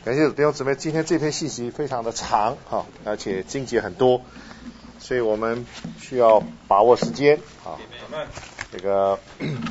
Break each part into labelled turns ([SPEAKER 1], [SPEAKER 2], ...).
[SPEAKER 1] 感谢弟兄姊妹，今天这篇信息非常的长哈，而且经节很多，所以我们需要把握时间啊。这个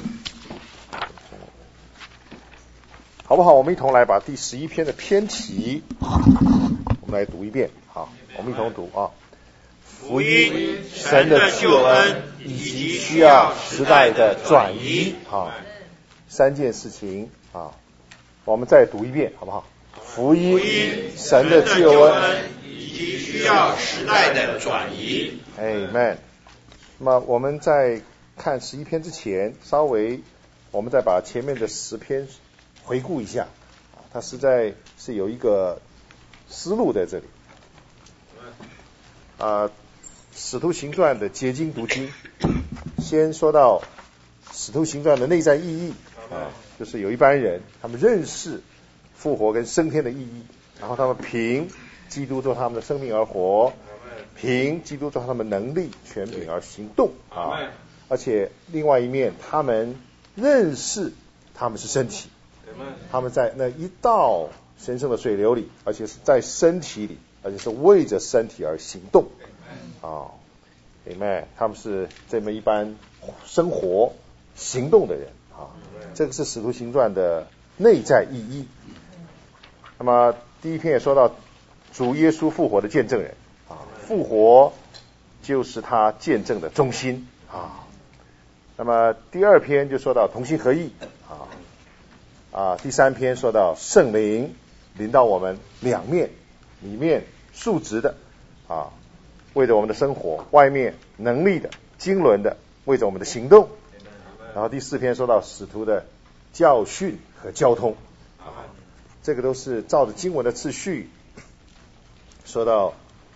[SPEAKER 1] 好不好？我们一同来把第11篇的篇题，我们来读一遍。好，我们一同读啊。
[SPEAKER 2] 福音、神的救恩以及需要时代的转移
[SPEAKER 1] 啊，三件事情啊，我们再读一遍好不好？福音、神的救恩
[SPEAKER 2] 以及需要时代的转移。
[SPEAKER 1] Amen。那么我们在看11篇之前，稍微我们再把前面的10篇回顾一下啊，它实在是有一个思路在这里啊。使徒行传的结晶读经，先说到使徒行传的内在意义啊，就是有一班人他们认识复活跟升天的意义，然后他们凭基督做他们的生命而活，凭基督做他们能力权柄而行动啊，而且另外一面他们认识他们是身体，他们在那一道神圣的水流里，而且是在身体里，而且是为着身体而行动啊，Amen。他们是这么一般生活行动的人啊，这个是使徒行传的内在意义。那么第一篇也说到主耶稣复活的见证人啊，复活就是他见证的中心啊。那么第二篇就说到同心合意第三篇说到圣灵临到我们两面，里面数值的啊，为着我们的生活，外面能力的经纶的为着我们的行动。然后第4篇说到使徒的教训和交通这个都是照着经文的次序说到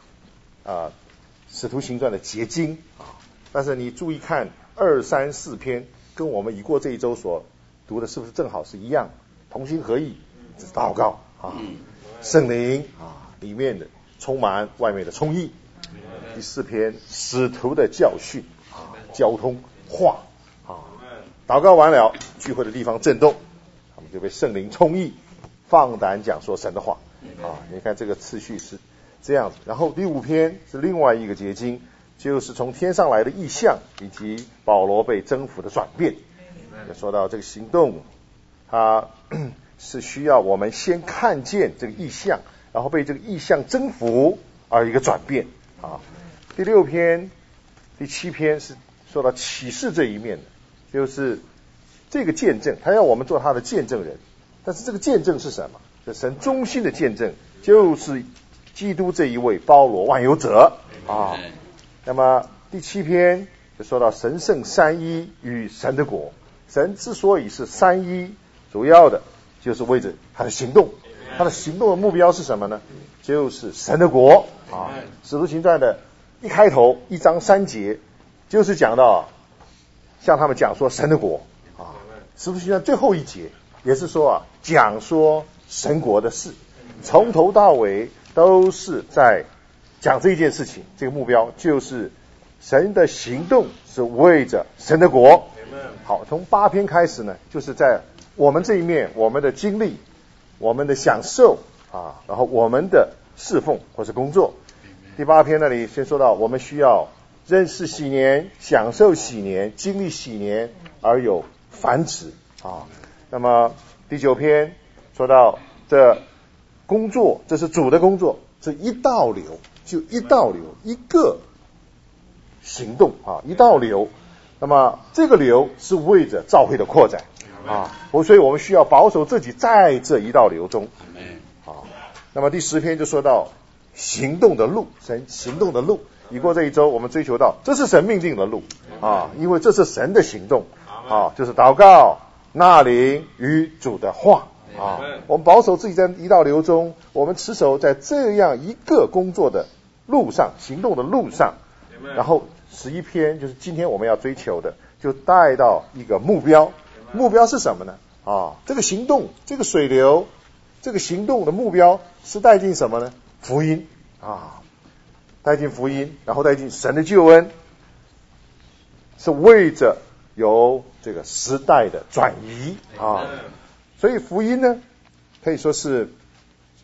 [SPEAKER 1] 使徒行传的结晶但是你注意看2、3、4篇跟我们已过这一周所读的是不是正好是一样？同心合意，这是祷告圣灵里面的充满，外面的充溢。第4篇使徒的教训交通话祷告完了，聚会的地方震动，他们就被圣灵充溢，放胆讲说神的话你看这个次序是这样子。然后第5篇是另外一个结晶，就是从天上来的异象以及保罗被征服的转变。说到这个行动，它是需要我们先看见这个异象，然后被这个异象征服而一个转变第6篇、第7篇是说到启示这一面的，就是这个见证，他要我们做他的见证人。但是这个见证是什么？这神中心的见证，就是基督这一位包罗万有者那么第7篇就说到神圣三一与神的国。神之所以是三一，主要的就是为着他的行动。他的行动的目标是什么呢？就是神的国使徒行传的一开头1章3节就是讲到向他们讲说神的国使徒行传最后一节也是说讲说神国的事，从头到尾都是在讲这一件事情。这个目标就是神的行动是为着神的国。好，从8篇开始呢，就是在我们这一面，我们的经历，我们的享受然后我们的侍奉或是工作。第8篇那里先说到我们需要认识禧年，享受禧年，经历禧年而有繁殖那么第9篇说到这工作，这是主的工作，这一道流，就一道流，一个行动一道流。那么这个流是为着教会的扩展所以我们需要保守自己在这一道流中那么第10篇就说到行动的路，神行动的路。已过这一周，我们追求到这是神命定的路因为这是神的行动就是祷告、纳灵与主的话我们保守自己在一道流中，我们持守在这样一个工作的路上，行动的路上。然后11篇就是今天我们要追求的，就带到一个目标。目标是什么呢这个行动，这个水流，这个行动的目标是带进什么呢？福音带进福音，然后带进神的救恩，是为着有这个时代的转移所以福音呢可以说是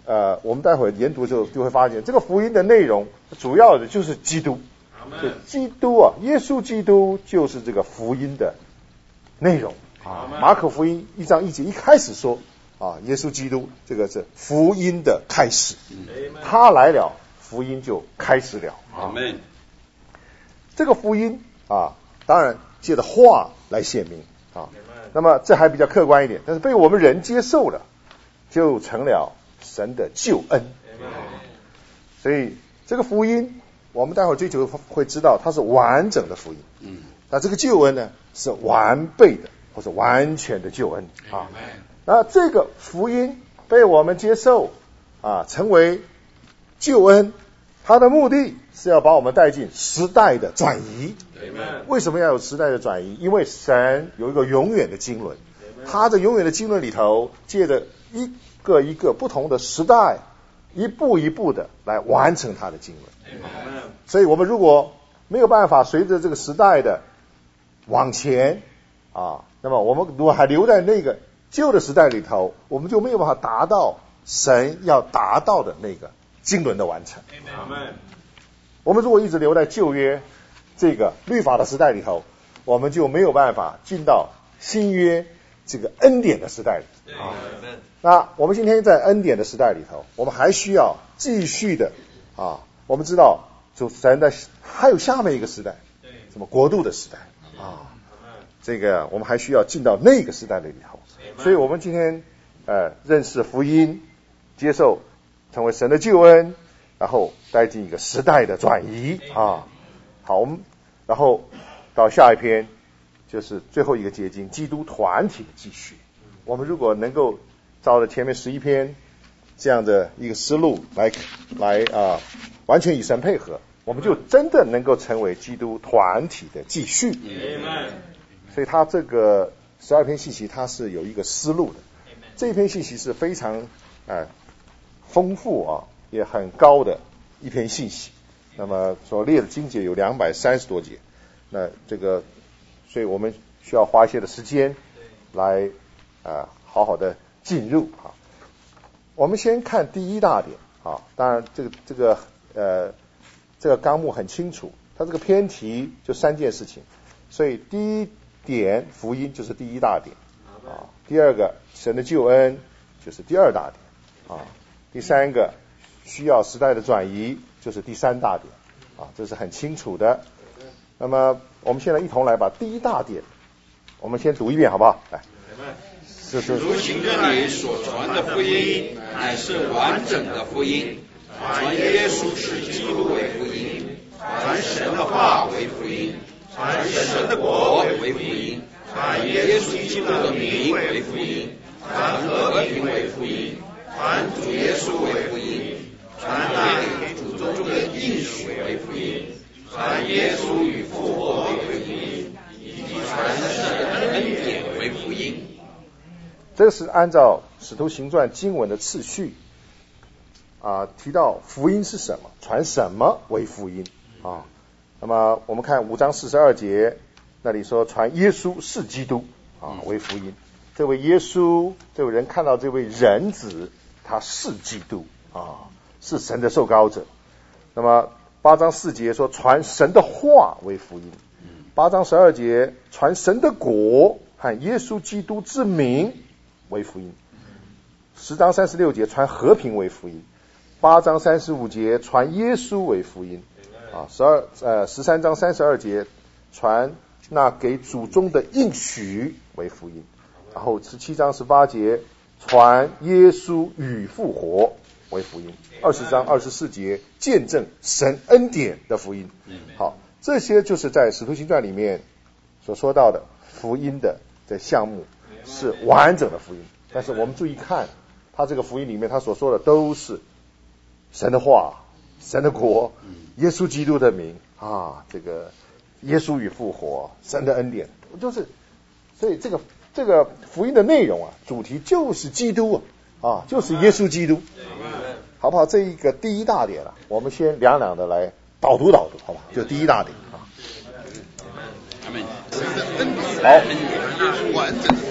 [SPEAKER 1] 我们待会研读的时候就会发现，这个福音的内容主要的就是基督。就基督啊，耶稣基督就是这个福音的内容啊。马可福音1章1节一开始说啊，耶稣基督这个是福音的开始，他来了，福音就开始了啊。这个福音啊，当然借着话来显明啊。那么这还比较客观一点，但是被我们人接受了，就成了神的救恩。所以这个福音，我们待会儿追求会知道，它是完整的福音。那这个救恩呢，是完备的或者完全的救恩啊。那这个福音被我们接受啊，成为救恩，它的目的是要把我们带进时代的转移。为什么要有时代的转移？因为神有一个永远的经纶，他在永远的经纶里头，借着一个一个不同的时代，一步一步的来完成他的经纶。所以我们如果没有办法随着这个时代的往前啊，那么我们如果还留在那个旧的时代里头，我们就没有办法达到神要达到的那个经纶的完成。我们如果一直留在旧约这个律法的时代里头，我们就没有办法进到新约这个恩典的时代里。那我们今天在恩典的时代里头，我们还需要继续的啊，我们知道就神的还有下面一个时代，什么国度的时代啊，这个我们还需要进到那个时代的里头。所以我们今天认识福音，接受成为神的救恩，然后带进一个时代的转移啊。好，我们然后到下一篇就是最后一个结晶，基督团体的继续。我们如果能够照着前面11篇这样的一个思路来完全与神配合，我们就真的能够成为基督团体的继续。所以他这个12篇信息它是有一个思路的，这篇信息是非常丰富啊，也很高的一篇信息。那么所列的经节有230多节，那这个所以我们需要花一些的时间来好好的进入啊。我们先看第一大点啊，当然这个纲目很清楚，它这个篇题就3件事情，所以第一点福音就是第一大点啊，第二个神的救恩就是第二大点啊，第三个需要时代的转移就是第三大点啊，这是很清楚的。那么我们现在一同来把第一大点我们先读一遍好不好？来，
[SPEAKER 2] 使徒行传里所传的福音乃是完整的福音，传耶稣是基督为福音，传神的话为福音，传神的国为福音，传耶稣基督的名为福音，传和平为福音，传主耶稣为福音，传那给主中的应许为福音，传耶稣与复活为福音，以及传神的恩典为福音。
[SPEAKER 1] 这个是按照使徒行传经文的次序提到福音是什么，传什么为福音啊。那么我们看5章42节，那里说传耶稣是基督为福音。这位耶稣，这位人看到这位人子，他是基督是神的受膏者。那么8章4节说传神的话为福音。8章12节传神的国和耶稣基督之名为福音。10章36节传和平为福音。8章35节传耶稣为福音13章32节传那给祖宗的应许为福音。然后17章18节传耶稣与复活为福音。20章24节见证神恩典的福音。好，这些就是在使徒行传里面所说到的福音的项目，是完整的福音。但是我们注意看，他这个福音里面他所说的都是神的话、神的国、耶稣基督的名这个耶稣与复活、神的恩典，所以这个福音的内容主题就是基督就是耶稣基督，好不好？这一个第一大点我们先两的来导读，好吧？就第一大点
[SPEAKER 3] 好，完整的。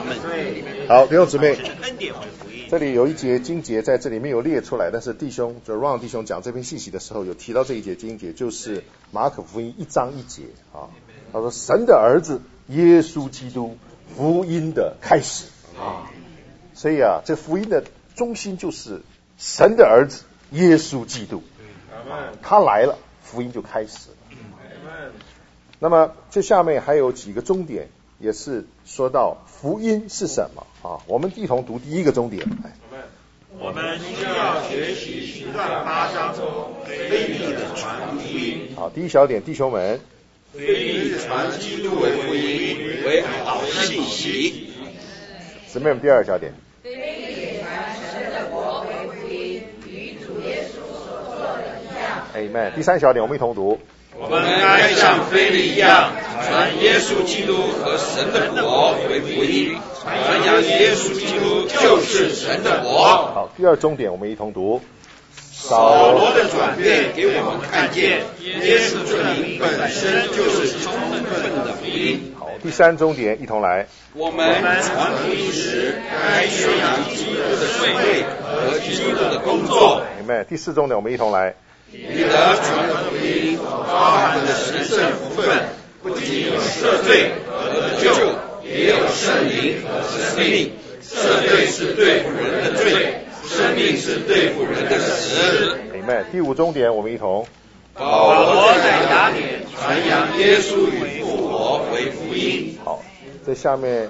[SPEAKER 1] 好，弟兄姊妹，
[SPEAKER 3] 恩典为福音。
[SPEAKER 1] 这里有一节经节在这里没有列出来，但是Ron 弟兄讲这篇信息的时候有提到这一节经节，就是马可福音1章1节啊。他说神的儿子耶稣基督福音的开始啊，所以啊，这福音的中心就是神的儿子耶稣基督，他来了，福音就开始了。那么这下面还有几个重点，也是说到福音是什么啊？我们一同读第一个重点。
[SPEAKER 3] 我们需要学习行传8章中腓利的传福音。
[SPEAKER 1] 好，第一小点，弟兄们，
[SPEAKER 2] 腓利传基督为福音，为好信息。
[SPEAKER 1] 姊妹们，第二小点。
[SPEAKER 4] 腓利传神的国为福音，与主耶稣所做的一样。
[SPEAKER 1] Amen。第三小点，我们一同读。
[SPEAKER 2] 我们该像腓利一样，传耶稣基督和神的国为福音，传扬耶稣基督就是神的国。
[SPEAKER 1] 好，第二重点，我们一同读。
[SPEAKER 2] 扫罗的转变给我们看见，耶稣这名本身就是充分的福音。
[SPEAKER 1] 好，第三重点，一同来。
[SPEAKER 2] 我们传福音时，该宣扬基督的罪和基督的工作。
[SPEAKER 1] Amen。第四重点，我们一同来。
[SPEAKER 2] 彼得传的福音所包含的神圣福分，不仅有赦罪和得救，也有圣灵和生命。赦罪是对付人的罪，生命是对付人的死。
[SPEAKER 1] Amen。第五重点，我们一同。
[SPEAKER 2] 保罗在雅典传扬耶稣与复活为福音。
[SPEAKER 1] 好，这下面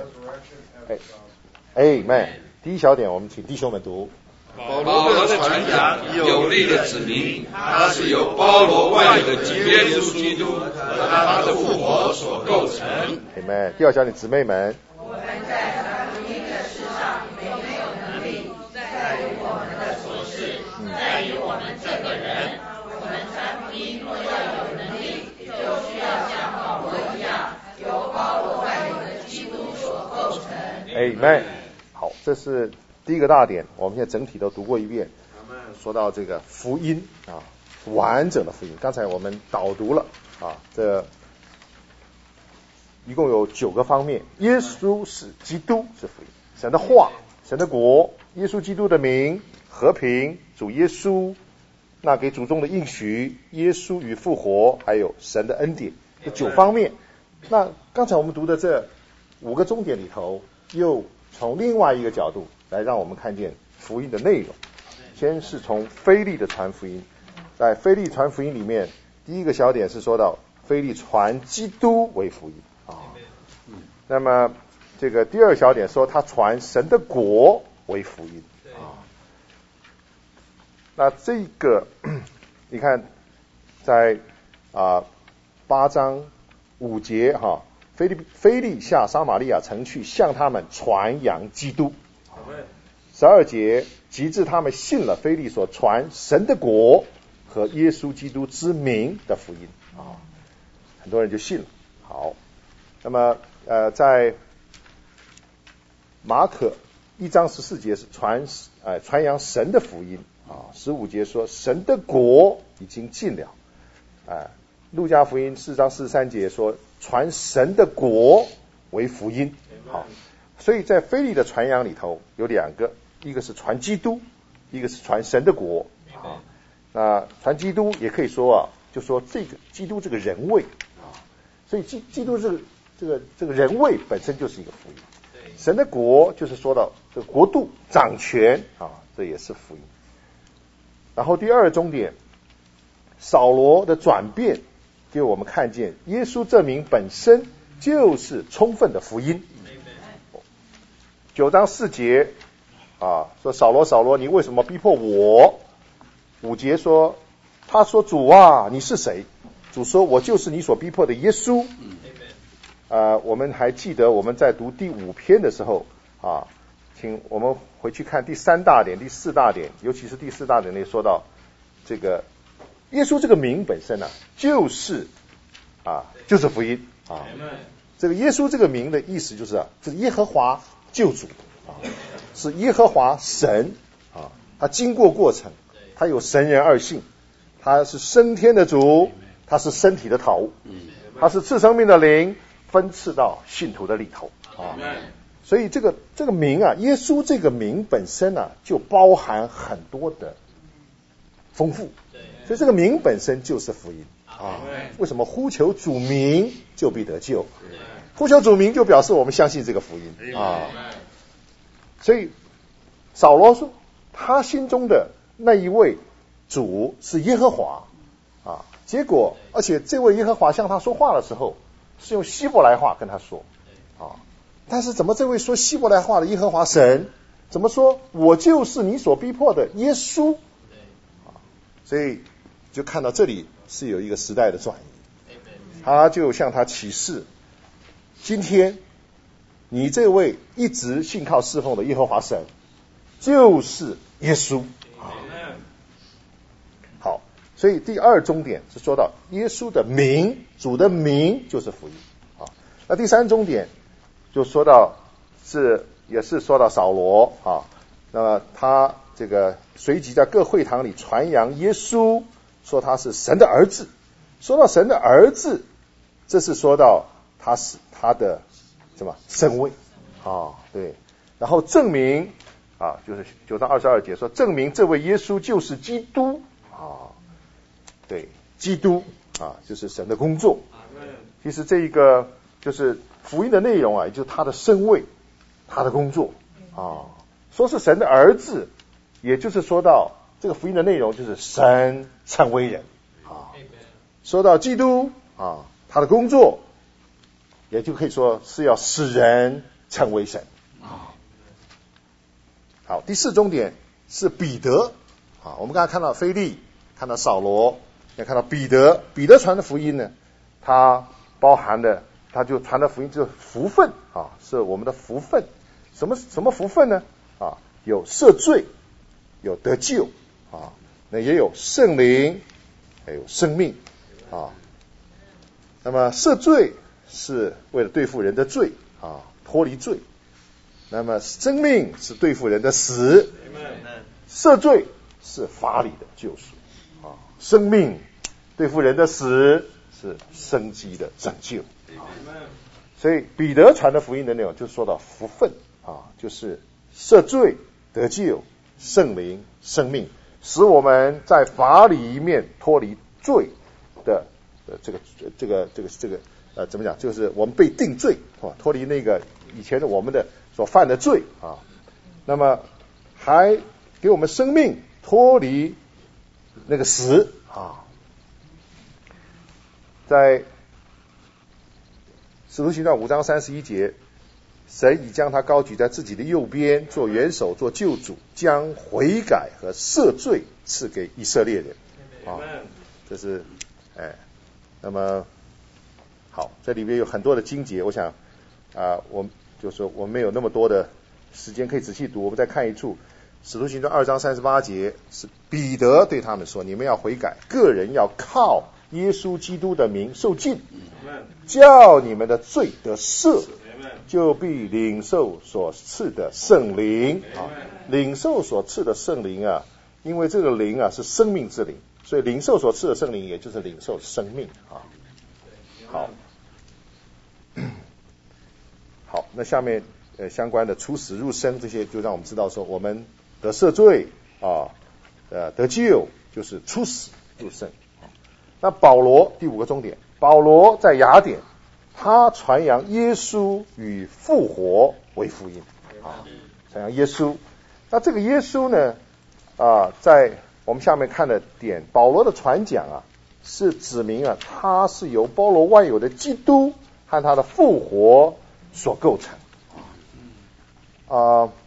[SPEAKER 1] ，Amen。第一小点，我们请弟兄们读。
[SPEAKER 2] 保罗的传扬有力的指明，他是由包罗万有的耶稣基督和他的复活所构成。
[SPEAKER 1] Amen。第二小点，姊妹们，
[SPEAKER 4] 我们在传福音的事上有没有能力，在于我们的所事，在于我们这个人。我们传福音若要有能力，就需要像保罗一样，由包罗万有的基督所构成。
[SPEAKER 1] Amen。好，这是第一个大点，我们现在整体都读过一遍，说到这个福音啊，完整的福音。刚才我们导读了啊，这一共有9个方面。耶稣是基督是福音，神的话，神的国，耶稣基督的名，和平，主耶稣，那给主中的应许，耶稣与复活，还有神的恩典，这9方面。那刚才我们读的这5个重点里头，又从另外一个角度来让我们看见福音的内容。先是从腓利的传福音，在腓利传福音里面，第一个小点是说到腓利传基督为福音啊。那么这个第二小点说他传神的国为福音啊。那这个你看在8章5节哈，腓利下撒玛利亚城去，向他们传扬基督。12节，及至他们信了腓利所传神的国和耶稣基督之名的福音啊，很多人就信了。好，那么在马可1章14节是传扬神的福音啊，15节说神的国已经近了路加福音4章43节说传神的国为福音。好，所以在腓利的传扬里头有2个，一个是传基督，一个是传神的国啊。那传基督也可以说就说这个基督这个人位啊，所以基督这个人位本身就是一个福音。神的国就是说到这个国度掌权啊，这也是福音。然后第二重点，扫罗的转变给我们看见耶稣这名本身就是充分的福音。9章4节说扫罗扫罗，你为什么逼迫我？5节说他说主啊，你是谁？主说我就是你所逼迫的耶稣。我们还记得我们在读第5篇的时候请我们回去看第3大点、第4大点，尤其是第4大点里说到这个耶稣这个名本身就是福音啊。这个耶稣这个名的意思就是这是耶和华救主是耶和华神他经过过程，他有神人二性，他是升天的主，他是身体的头，他是赐生命的灵，分赐到信徒的里头所以这个名啊，耶稣这个名本身啊，就包含很多的丰富。所以这个名本身就是福音啊。为什么呼求主名就必得救？呼求主名就表示我们相信这个福音啊。所以扫罗说，他心中的那一位主是耶和华啊。结果，而且这位耶和华向他说话的时候，是用希伯来话跟他说啊。但是怎么这位说希伯来话的耶和华神，怎么说我就是你所逼迫的耶稣啊？所以就看到这里是有一个时代的转移，他就向他启示，今天你这位一直信靠侍奉的耶和华神就是耶稣啊。好，所以第二终点是说到耶稣的名，主的名就是福音啊。那第三终点就说到也是说到扫罗啊，那么他这个随即在各会堂里传扬耶稣，说他是神的儿子。说到神的儿子，这是说到他是他的什么身位啊？对，然后证明啊，就是9章22节说，证明这位耶稣就是基督啊。对，基督啊，就是神的工作。其实这一个就是福音的内容啊，也就是他的身位，他的工作啊。说是神的儿子，也就是说到这个福音的内容就是神称为人啊。说到基督啊，他的工作，也就可以说是要使人成为神啊。好，第四终点是彼得啊。我们刚才看到腓利，看到扫罗，也看到彼得。彼得传的福音呢，他包含的，他就传的福音就是福分啊，是我们的福分。什么福分呢？啊，有赦罪，有得救啊，那也有圣灵，还有生命啊。那么赦罪是为了对付人的罪啊，脱离罪。那么生命是对付人的死，赦罪是法理的救赎啊，生命对付人的死是生机的拯救啊。所以彼得传的福音的内容就说到福分啊，就是赦罪、得救、圣灵、生命，使我们在法里面脱离罪的这个怎么讲？就是我们被定罪啊，脱离那个以前的我们的所犯的罪啊。那么还给我们生命，脱离那个死啊。在使徒行传5章31节，神已将他高举在自己的右边，做元首，做救主，将悔改和赦罪赐给以色列人啊。这是那么好，这里面有很多的经节，我想我就是说我们没有那么多的时间可以仔细读，我们再看一处使徒行传2章38节，是彼得对他们说，你们要悔改，个人要靠耶稣基督的名受浸，叫你们的罪得赦，就必领受所赐的圣灵啊。领受所赐的圣灵啊，因为这个灵啊是生命之灵，所以领受所赐的圣灵也就是领受生命啊。好，那下面相关的出死入生这些，就让我们知道说，我们得赦罪啊，得救就是出死入生。那保罗第5个终点，保罗在雅典，他传扬耶稣与复活为福音啊，传扬耶稣。那这个耶稣呢在我们下面看的点，保罗的传讲啊，是指明啊，他是由包罗万有的基督和他的复活所构成我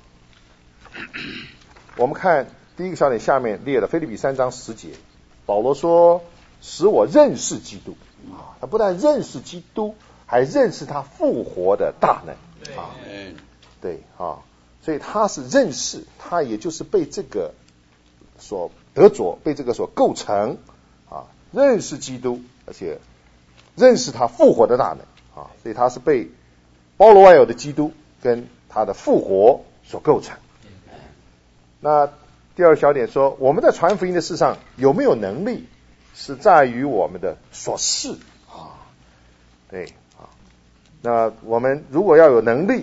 [SPEAKER 1] 们看第一个小点下面列的腓立比3章10节，保罗说，使我认识基督他不但认识基督，还认识他复活的大能对所以他是认识，他也就是被这个所得着，被这个所构成认识基督，而且认识他复活的大能所以他是被包罗万有的基督跟他的复活所构成。那第二小点说，我们在传福音的事上有没有能力，是在于我们的所示对那我们如果要有能力，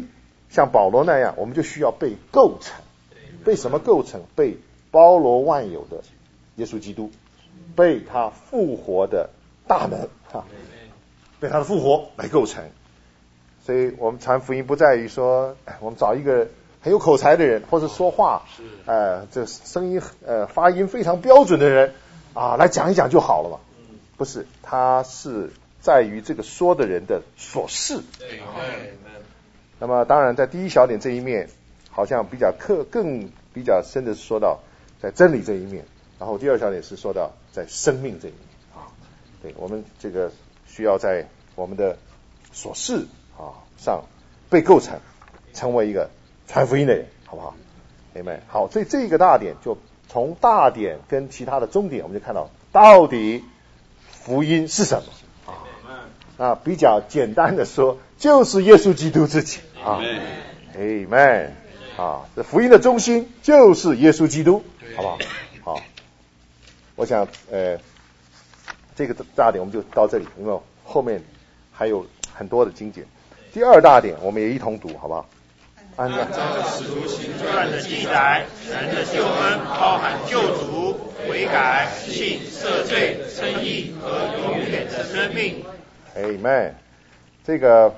[SPEAKER 1] 像保罗那样，我们就需要被构成。被什么构成？被包罗万有的耶稣基督，被他复活的大能被他的复活来构成。所以我们传福音不在于说我们找一个很有口才的人，或者说话这声音发音非常标准的人来讲一讲就好了嘛。不是，他是在于这个说的人的所事。那么当然在第一小点这一面好像更比较深的是说到在真理这一面，然后第二小点是说到在生命这一面对，我们这个需要在我们的所事上被构成，成为一个传福音的人，好不好？明白？好，所以这个大点就从大点跟其他的中点，我们就看到到底福音是什么比较简单的说，就是耶稣基督自己Amen 这福音的中心就是耶稣基督，好不好？好，我想这个大点我们就到这里，因为后面还有很多的经节。第二大点我们也一同读，好不好？
[SPEAKER 3] 按照使徒行传的记载，神的救恩包含救赎、悔改、信、赦罪、称义和永远的生命。
[SPEAKER 1] Amen。这个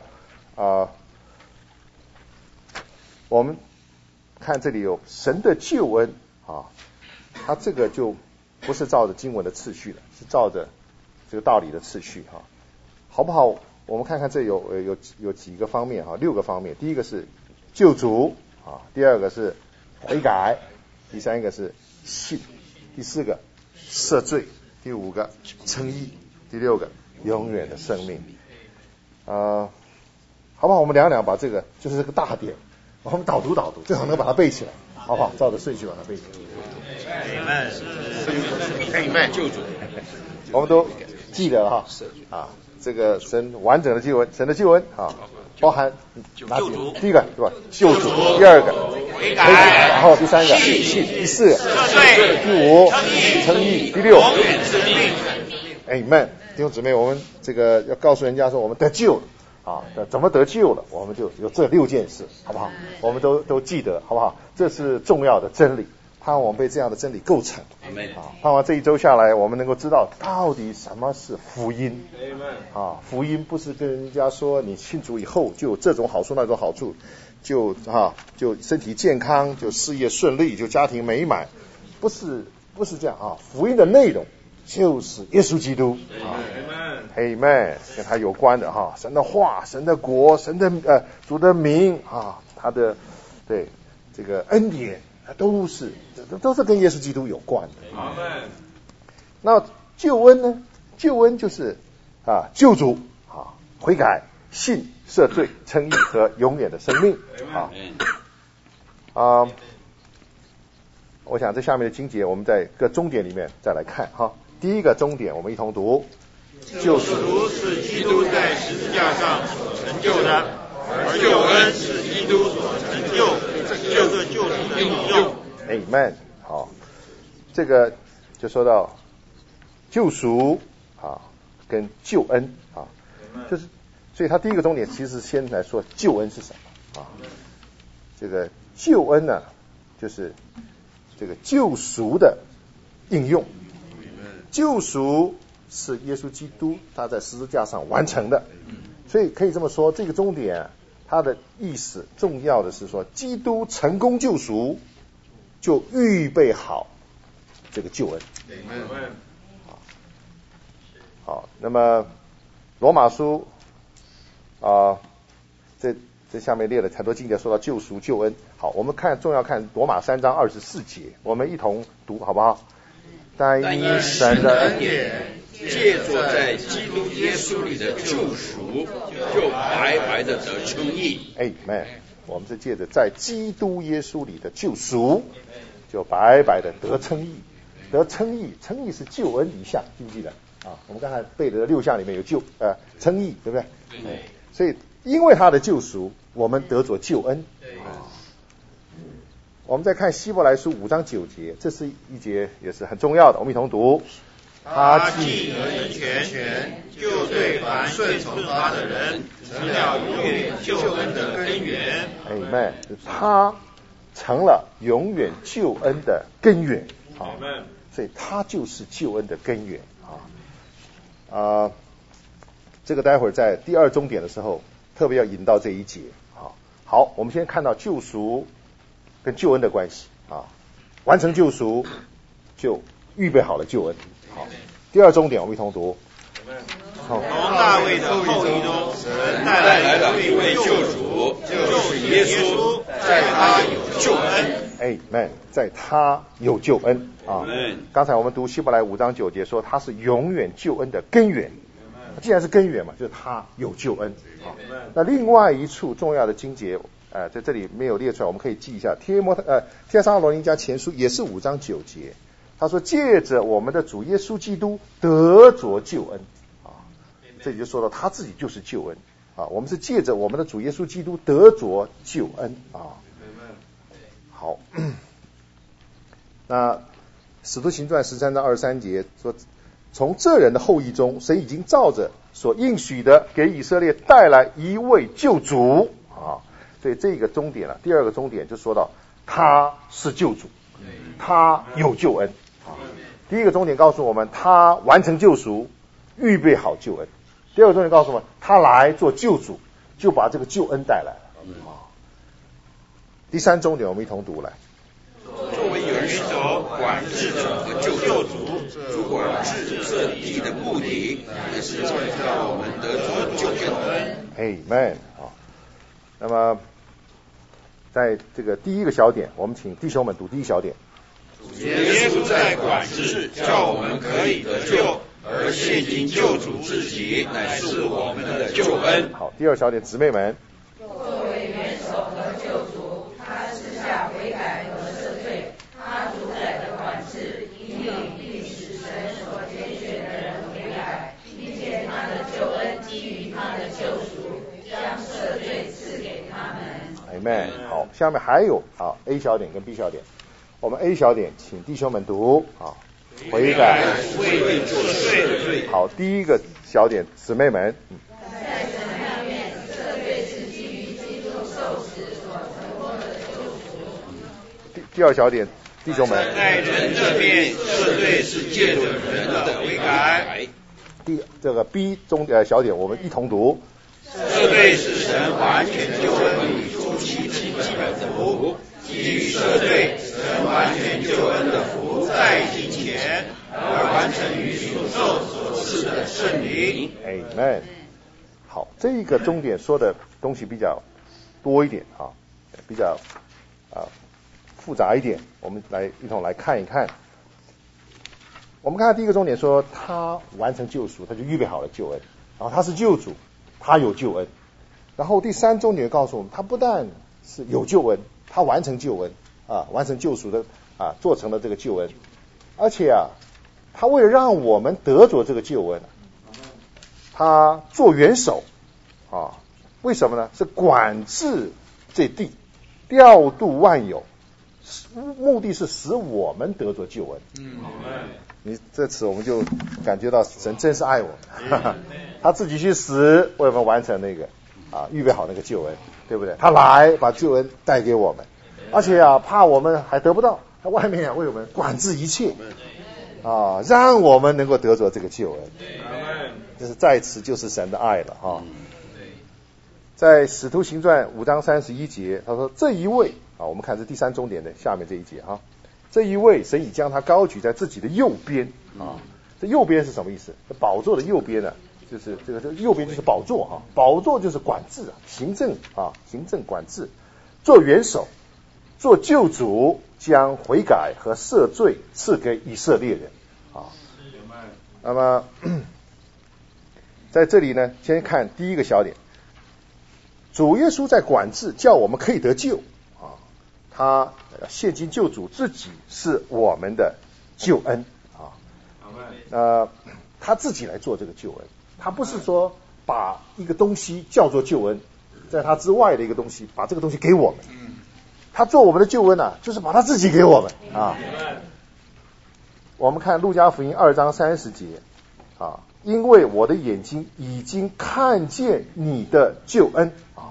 [SPEAKER 1] 我们看这里有神的救恩它这个就不是照着经文的次序了，是照着这个道理的次序好不好？我们看看这有几个方面6个方面。第一个是救主第二个是悔改，第三个是信，第四个赦罪，第五个称义，第六个永远的生命。好不好？我们两把这个就是这个大点，我们导读，最好能把它背起来，好不好？照着顺序把它背起来。
[SPEAKER 2] Amen，救主，
[SPEAKER 1] 我们都记得了这个神完整的救恩，神的救恩包含哪几个？第一个对吧？救主，第二个悔改，然后第三个信，第四个第五称义，第六Amen。弟兄姊妹，我们这个要告诉人家说我们得救了怎么得救了？我们就有这6件事，好不好？我们都记得，好不好？这是重要的真理，盼望我们被这样的真理构成。盼望这一周下来，我们能够知道到底什么是福音。福音不是跟人家说你信主以后就有这种好处那种好处，就身体健康，就事业顺利，就家庭美满，不是这样福音的内容就是耶稣基督Amen， 跟他有关的神的话、神的国、神的主的名他的对这个恩典都是跟耶稣基督有关的。那救恩呢？救恩就是救主悔改、信、赦罪、称义和永远的生命我想这下面的经节我们在各终点里面再来看第一个终点我们一同读，
[SPEAKER 3] 救赎是基督在十字架上所成就的，而救恩是基督所成就这个救赎的应用。
[SPEAKER 1] Amen。好，这个就说到救赎跟救恩就是所以他第一个终点其实先来说救恩是什么这个救恩呢就是这个救赎的应用。救赎是耶稣基督他在十字架上完成的，所以可以这么说，这个终点它的意思重要的是说基督成功救赎，就预备好这个救恩。好，那么罗马书这下面列了很多经节说到救赎救恩。好，我们重要看罗马3章24节，我们一同读好不好？但因神的恩典，
[SPEAKER 2] 借着在基督耶稣里的救赎，就白白的得称义。
[SPEAKER 1] Amen。我们是借着在基督耶稣里的救赎，就白白的得称义。得称义，称义是救恩一项，记不记得我们刚才背的6项里面有称义，对不对？所以因为他的救赎，我们得着救恩。我们再看希伯来书5章9节，这是一节也是很重要的，我们一同读。
[SPEAKER 3] 他既得人权，就对凡顺从他的人成了永远救恩的根源。
[SPEAKER 1] Amen， 他成了永远救恩的根源。所以他就是救恩的根源这个待会儿在第二终点的时候特别要引到这一节好，我们先看到救赎跟救恩的关系完成救赎就预备好了救恩。好，第二终点我们一同读。
[SPEAKER 3] 从大卫的后裔中，神带来了一位救主，就是耶稣，在他有救恩。
[SPEAKER 1] Amen， 在他有救恩刚才我们读希伯来5章9节说他是永远救恩的根源。既然是根源嘛，就是他有救恩那另外一处重要的经节在这里没有列出来，我们可以记一下。帖撒罗尼迦前书也是5章9节，他说借着我们的主耶稣基督得着救恩这里就说到他自己就是救恩我们是借着我们的主耶稣基督得着救恩好，那使徒行传13章23节说，从这人的后裔中，神已经照着所应许的给以色列带来一位救主所以这个终点第二个终点就说到他是救主，他有救恩第一个终点告诉我们他完成救赎，预备好救恩。第二个重点告诉我们他来做救主，就把这个救恩带来了第三终点我们一同读来。
[SPEAKER 2] 作为元首、管治者和救主，主管治这地的目的也是叫我们得着救恩。
[SPEAKER 1] Amen。那么在这个第一个小点，我们请弟兄们读第一小点。
[SPEAKER 3] 耶稣在管治，叫我们可以得救，而现今救主自己乃是我们的救恩。
[SPEAKER 1] 好，第二小点，姊妹们。
[SPEAKER 4] 作为元首和救主，他赐下悔改和赦罪，他主宰的管治，引领并使神所拣选的人悔改，并且他的救恩基于他的救赎，将赦罪赐给他们。
[SPEAKER 1] Amen。好，下面还有A 小点跟 B 小点。我们 A 小点，请弟兄们读悔改
[SPEAKER 3] 为作赦罪。
[SPEAKER 1] 好，第一个小点，姊妹们。
[SPEAKER 4] 在神上面，赦罪是基于基督受死所成功的救赎。
[SPEAKER 1] 第二小点，弟兄们。
[SPEAKER 3] 在人这边，赦罪是借着人的悔改。
[SPEAKER 1] 这个 B 小点，我们一同读。
[SPEAKER 3] 赦罪使神完全救恩与初期基本的福，基于赦罪，神完全救恩的福在近前，而完成于属兽所赐的圣灵。
[SPEAKER 1] Amen。好，这个终点说的东西比较多一点比较复杂一点，我们一同来看一看。我们看第一个终点说他完成救赎，他就预备好了救恩，然后他是救主，他有救恩。然后第三终点告诉我们，他不但是有救恩，他完成救恩完成救赎的做成了这个救恩，而且他为了让我们得着这个救恩，他做元首为什么呢？是管制这地，调度万有，目的是使我们得着救恩。你这次我们就感觉到神真是爱我们他自己去死为我们完成那个预备好那个救恩，对不对？他来把救恩带给我们，而且怕我们还得不到，他外面为我们管制一切让我们能够得着这个救恩。就是在此就是神的爱了在使徒行传5章31节，他说这一位我们看是第三终点的下面这一节这一位神已将他高举在自己的右边这右边是什么意思？宝座的右边呢，就是这个右边就是宝座宝座就是管制行政管制，做元首，做救主，将悔改和赦罪赐给以色列人那么在这里呢，先看第一个小点，主耶稣在管制，叫我们可以得救他现今救主自己是我们的救恩他自己来做这个救恩，他不是说把一个东西叫做救恩，在他之外的一个东西把这个东西给我们他做我们的救恩就是把他自己给我们我们看路加福音2章30节啊，因为我的眼睛已经看见你的救恩啊，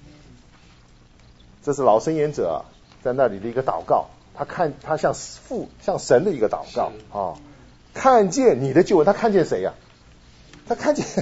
[SPEAKER 1] 这是老申言者在那里的一个祷告，他向神的一个祷告啊，看见你的救恩，他看见谁呀？他看见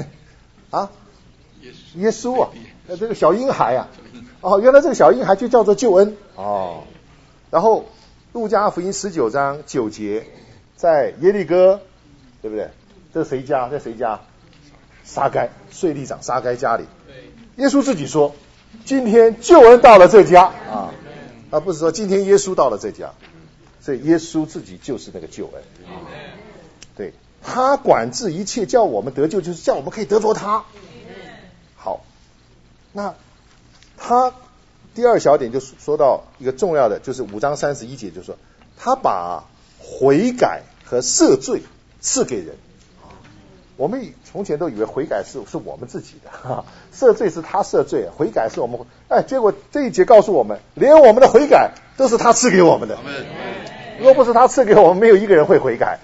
[SPEAKER 1] 耶稣啊，这个小婴孩啊，原来这个小婴孩就叫做救恩哦。然后路加福音19章9节，在耶利哥，对不对？这是谁家？在谁家？撒该，税吏长撒该家里。耶稣自己说，今天救恩到了这家啊，而不是说今天耶稣到了这家，所以耶稣自己就是那个救恩。对，他管制一切，叫我们得救，就是叫我们可以得着他。好，那他第二小点就说到一个重要的，就是5章31节，就是说他把悔改和赦罪赐给人。我们从前都以为悔改是我们自己的，赦罪是他赦罪，悔改是我们。结果这一节告诉我们，连我们的悔改都是他赐给我们的。若不是他赐给我们，没有一个人会悔改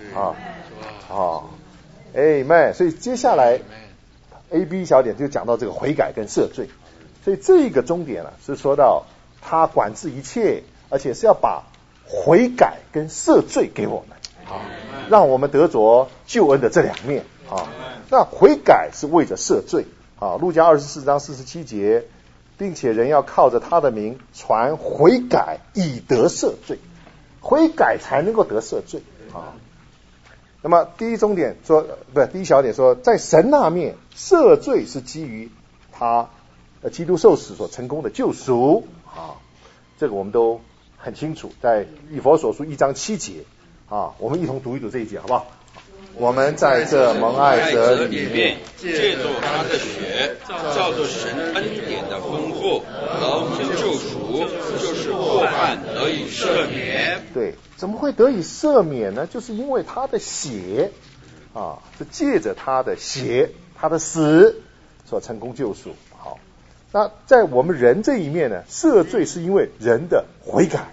[SPEAKER 1] Amen。所以接下来 A、B 小点就讲到这个悔改跟赦罪。所以这个重点是说到他管制一切，而且是要把悔改跟赦罪给我们让我们得着救恩的这两面那悔改是为着赦罪路加24章47节，并且人要靠着他的名传悔改，以得赦罪，悔改才能够得赦罪那么第一重点说，第一小点说，在神那面赦罪是基于他基督受死所成功的救赎这个我们都很清楚，在以弗所书1章7节我们一同读一读这一节好不好？我们在这蒙爱者里面，
[SPEAKER 2] 借着他的血，照着神恩典的丰富和我们救赎，就是过犯得以赦免。
[SPEAKER 1] 对，怎么会得以赦免呢？就是因为他的血是借着他的血，他的死所成功救赎。好，那在我们人这一面呢，赦罪是因为人的悔改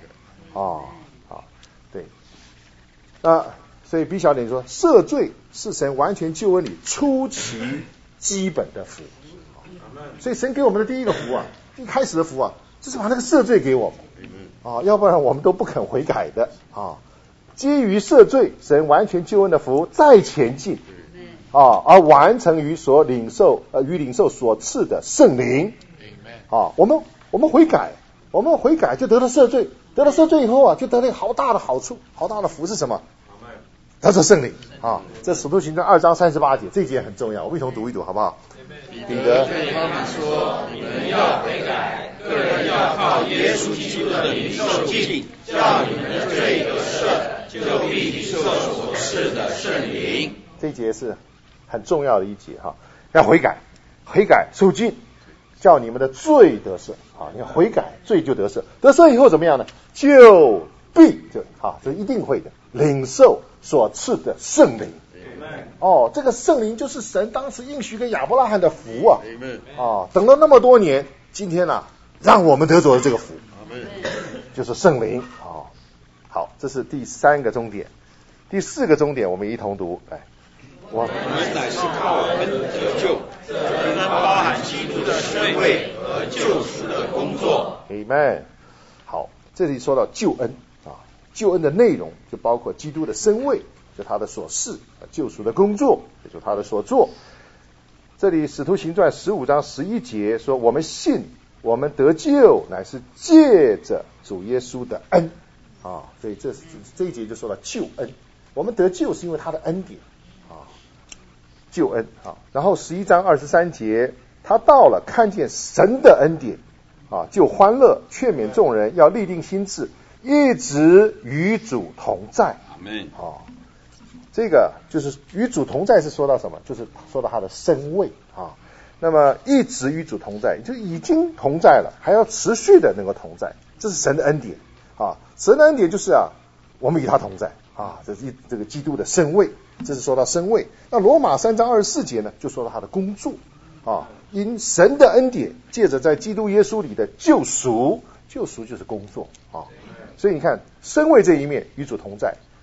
[SPEAKER 1] 对，所以 B 小点说，赦罪是神完全救恩里初期基本的福。所以神给我们的第一个福一开始的福就是把那个赦罪给我们要不然我们都不肯悔改的基于赦罪，神完全救恩的福再前进而完成于所领受领受所赐的圣灵我们悔改，就得了赦罪，得了赦罪以后就得了好大的好处，好大的福是什么？得着圣灵这使徒行传2章38节，这一节很重要，我们一同读一读好不好？
[SPEAKER 3] 彼得对他们说，你们要悔改，个人要靠耶稣基督的名受浸，叫你们的罪得赦，就必领受所赐的圣灵。
[SPEAKER 1] 这一节是很重要的一节要悔改受浸，叫你们的罪得赦你要悔改，罪就得赦，得赦以后怎么样呢？就必这一定会的领受所赐的圣灵这个圣灵就是神当时应许给亚伯拉罕的福等了那么多年，今天让我们得着了这个福就是圣灵好，这是第3个重点。第4个重点我们一同读
[SPEAKER 2] 我们乃是靠恩得救，
[SPEAKER 3] 这恩包含基督的身位和救赎的工作。
[SPEAKER 1] Amen。 好，这里说到救恩救恩的内容就包括基督的身位，就他的所事，救赎的工作，也就他的所做。这里使徒行传15章11节说，我们信我们得救乃是借着主耶稣的恩所以这一节就说到救恩，我们得救是因为他的恩典救恩然后11章23节，他到了看见神的恩典就欢乐，劝勉众人要立定心志，一直与主同在。这个就是与主同在是说到什么？就是说到他的身位那么一直与主同在，就已经同在了，还要持续的能够同在，这是神的恩典神的恩典就是我们与他同在这是这个基督的身位，这是说到身位。那罗马3章24节呢，就说到他的工作因神的恩典，借着在基督耶稣里的救赎就是工作所以你看身位这一面与主同在，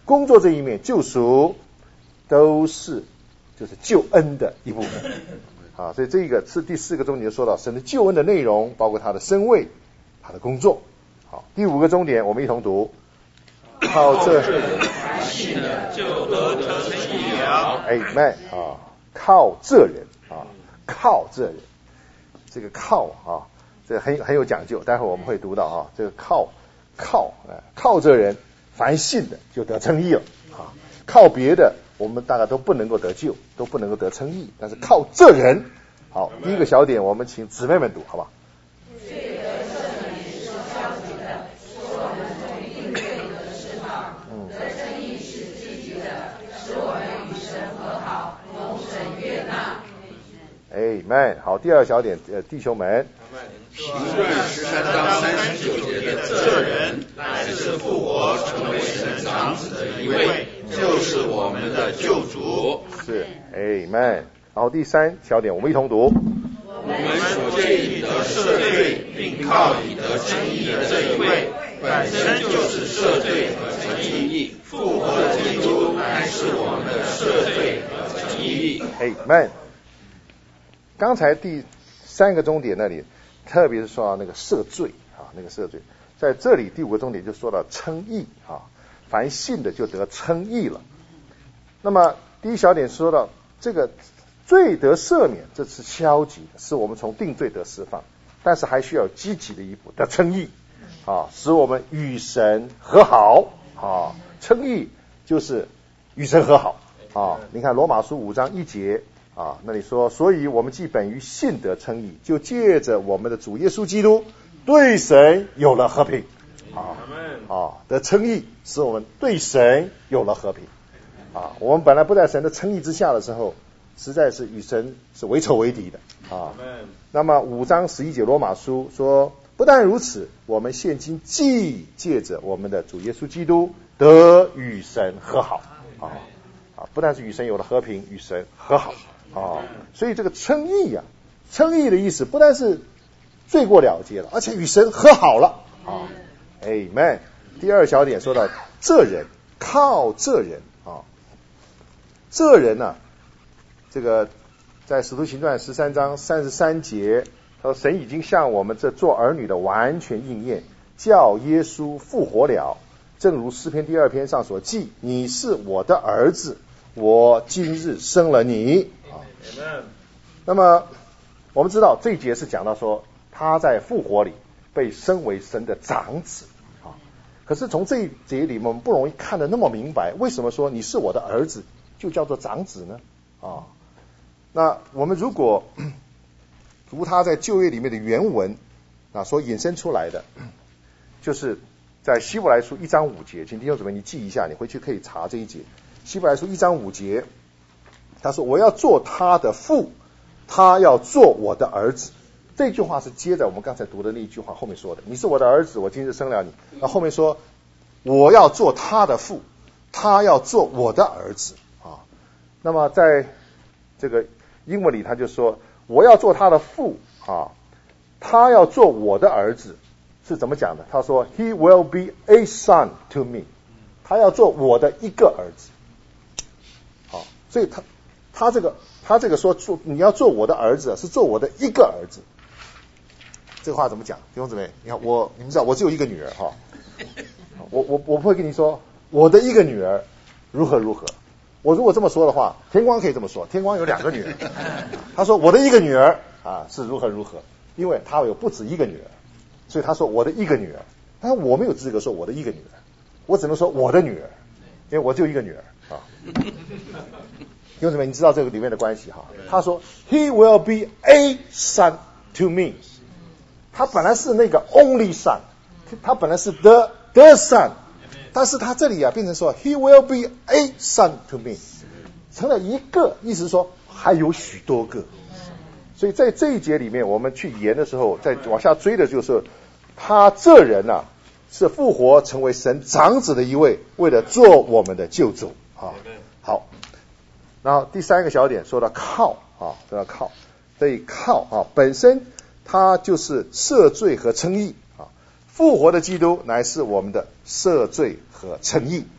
[SPEAKER 1] 工作这一面，救赎都是就是救恩的一部分啊。所以这个是第4个重点，就说到神的救恩的内容，包括他的身位、他的工作。好，第5个重点我们一同读，靠这
[SPEAKER 3] 信的就得称义了。
[SPEAKER 1] Amen 啊，靠这人啊，靠这人，这个靠啊，这个很有讲究，待会我们会读到啊，这个靠这人，凡信的就得称义了啊，靠别的我们大概都不能够得救，都不能够得称义，但是靠这人，好，第1个小点我们请姊妹们读，好吧？Amen 好，第2小点，弟兄们，
[SPEAKER 2] 行传13章39节的这人，乃是复活成为神长子的一位，就是我们的救主。
[SPEAKER 1] 是 Amen 好，第3小点我们一同读，
[SPEAKER 2] 我们所借以得赦罪，并靠以得称义的这一位，本身就是赦罪和称义，复活的基督乃是我们的赦罪和称义。
[SPEAKER 1] Amen。刚才第3个重点那里，特别是说到那个赦罪啊，那个赦罪，在这里第5个重点就说到称义啊，凡信的就得称义了。那么第1小点说到这个罪得赦免，这是消极的，是我们从定罪得释放，但是还需要积极的一步得称义啊，使我们与神和好啊，称义就是与神和好啊。你看罗马书5章1节。啊，那里说，所以我们既本于信得称义，就借着我们的主耶稣基督对神有了和平。得称义使我们对神有了和平。啊，我们本来不在神的称义之下的时候，实在是与神是为仇为敌的。啊，那么5章11节罗马书说，不但如此，我们现今既借着我们的主耶稣基督得与神和好。不但是与神有了和平，与神和好。所以这个称义啊，称义的意思不但是罪过了结了，而且与神和好了。Amen。第2小点说到这人，靠这人啊，这人呢，这个在使徒行传13章33节，他说神已经向我们这做儿女的完全应验，叫耶稣复活了，正如诗篇第2篇上所记，你是我的儿子，我今日生了你。那么我们知道这一节是讲到说他在复活里被升为神的长子啊。可是从这一节里我们不容易看得那么明白，为什么说你是我的儿子就叫做长子呢？啊，那我们如果读他在旧约里面的原文啊所引申出来的，就是在希伯来书1章5节，请弟兄姊妹你记一下，你回去可以查这一节。希伯来书1章5节，他说我要做他的父，他要做我的儿子。这句话是接着我们刚才读的那一句话后面说的，你是我的儿子，我今日生了你。那后面说我要做他的父，他要做我的儿子啊。那么在这个英文里他就说我要做他的父啊，他要做我的儿子，是怎么讲的？他说 He will be a son to me， 他要做我的一个儿子。好，所以他这个说你要做我的儿子，是做我的一个儿子。这个话怎么讲？弟兄姊妹，你看你们知道我只有一个女儿哈，我不会跟你说我的一个女儿如何如何。我如果这么说的话，天光可以这么说，天光有2个女儿，他说我的一个女儿啊是如何如何，因为他有不止一个女儿，所以他说我的一个女儿。但是我没有资格说我的一个女儿，我只能说我的女儿，因为我只有一个女儿啊。弟兄姊妹，你知道这个里面的关系哈？他说 He will be a son to me， 他本来是那个 only son， 他本来是 the son， 但是他这里啊变成说 He will be a son to me， 成了一个，意思是说还有许多个。所以在这一节里面我们去研的时候，再往下追的就是他这人啊是复活成为神长子的一位，为了做我们的救主啊。好，然后第3个小点说到靠啊，说到靠，所以靠啊本身它就是赦罪和称义啊，复活的基督乃是我们的赦罪和称义。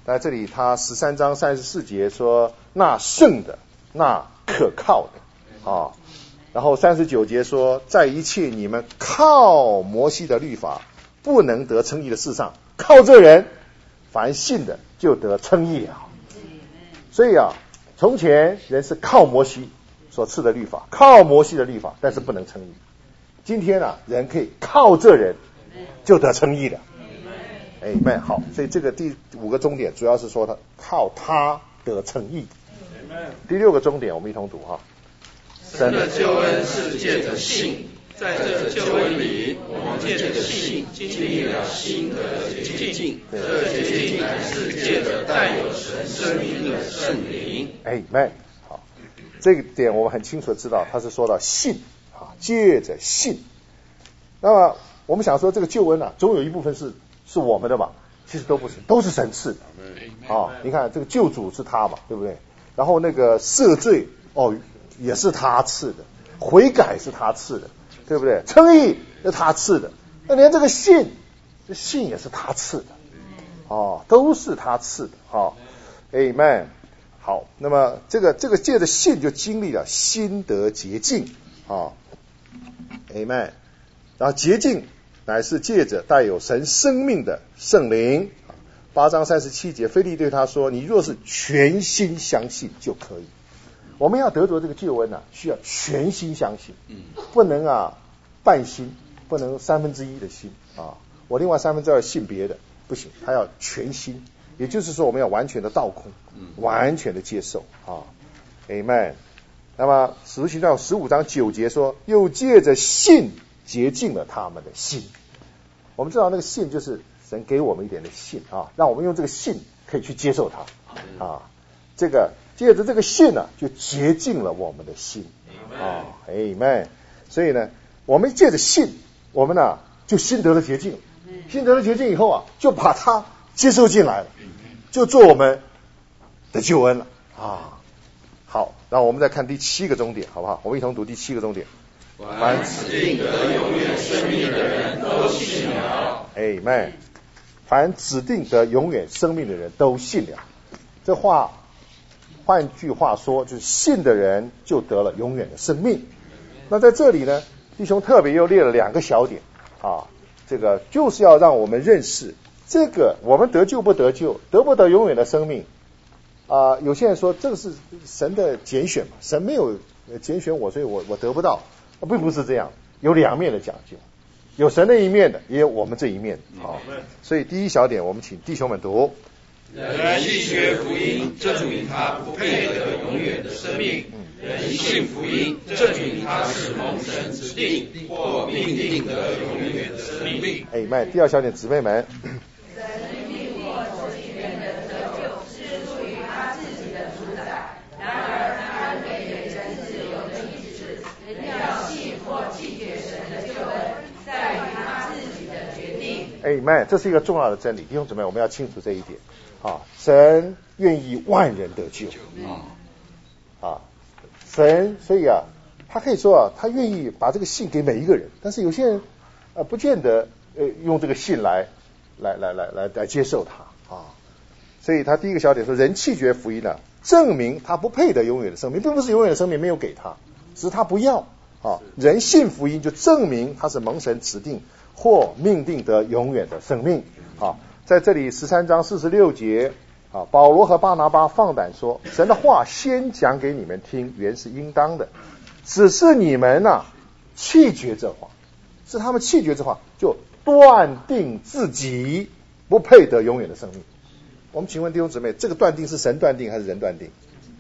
[SPEAKER 1] 在这里他13章34节说，那圣的，那可靠的然后39节说，在一切你们靠摩西的律法不能得称义的事上，靠这人，凡信的就得称义了。所以从前人是靠摩西所赐的律法，靠摩西的律法，但是不能称义。今天人可以靠这人就得称义了。Amen。好，所以这个第5个重点主要是说他靠他得称义。第6个重点我们一同读
[SPEAKER 3] 神的救恩是借着信，在这救恩里，我们借着信经历了新的洁净，这洁净乃是借着带有神生命的圣灵。
[SPEAKER 1] Amen。好，这个点我们很清楚的知道，他是说到信借着信。那么我们想说，这个救恩总有一部分是我们的嘛？其实都不是，都是神赐的。你看这个救主是他嘛，对不对？然后那个赦罪也是他赐的，悔改是他赐的，对不对？称义是他赐的，那连这个信也是他赐的，都是他赐的。Amen。好，那么这个借着信就经历了心得洁净Amen。然后洁净乃是借着带有神生命的圣灵。8章37节，腓利对他说，你若是全心相信就可以。我们要得着这个救恩需要全心相信，不能半心，不能1/3的心我另外2/3信别的不行，他要全心，也就是说我们要完全的倒空，完全的接受Amen。那么使徒行传15章9节说，又借着信洁净了他们的心。我们知道那个信就是神给我们一点的信让我们用这个信可以去接受它这个借着这个信就洁净了我们的心Amen。所以呢，我们借着信，我们就心得了洁净，心得了洁净以后就把它接受进来了，就做我们的救恩了好，然后我们再看第7个重点，好不好？我们一同读第7个重点。
[SPEAKER 3] 凡指定得永远生命的人都信了。
[SPEAKER 1] Amen。凡指定得永远生命的人都信了。这话换句话说，就是信的人就得了永远的生命。那在这里呢，弟兄特别又列了2个小点这个就是要让我们认识这个我们得救不得救，得不得永远的生命有些人说这个是神的拣选嘛，神没有拣选我，所以我得不到，并不是这样，有2面的讲究，有神的一面的，也有我们这一面所以第1小点我们请弟兄们读，
[SPEAKER 3] 人拒绝福音，证明他不配得永远的生命；人信福音，证明他是蒙神指定或命定的永远的生命。
[SPEAKER 1] Amen。第2小点，姊妹们，Amen。这是一个重要的真理，弟兄姊妹，我们要清楚这一点神愿意万人得救神所以他可以说他愿意把这个信给每一个人，但是有些人不见得用这个信来接受他所以他第1个小点说，人弃绝福音证明他不配得永远的生命，并不是永远的生命没有给他，只是他不要人信福音就证明他是蒙神指定或命定得永远的生命在这里13章46节保罗和巴拿巴放胆说，神的话先讲给你们听，原是应当的，只是你们弃绝这话，是他们弃绝这话，就断定自己不配得永远的生命。我们请问弟兄姊妹，这个断定是神断定还是人断定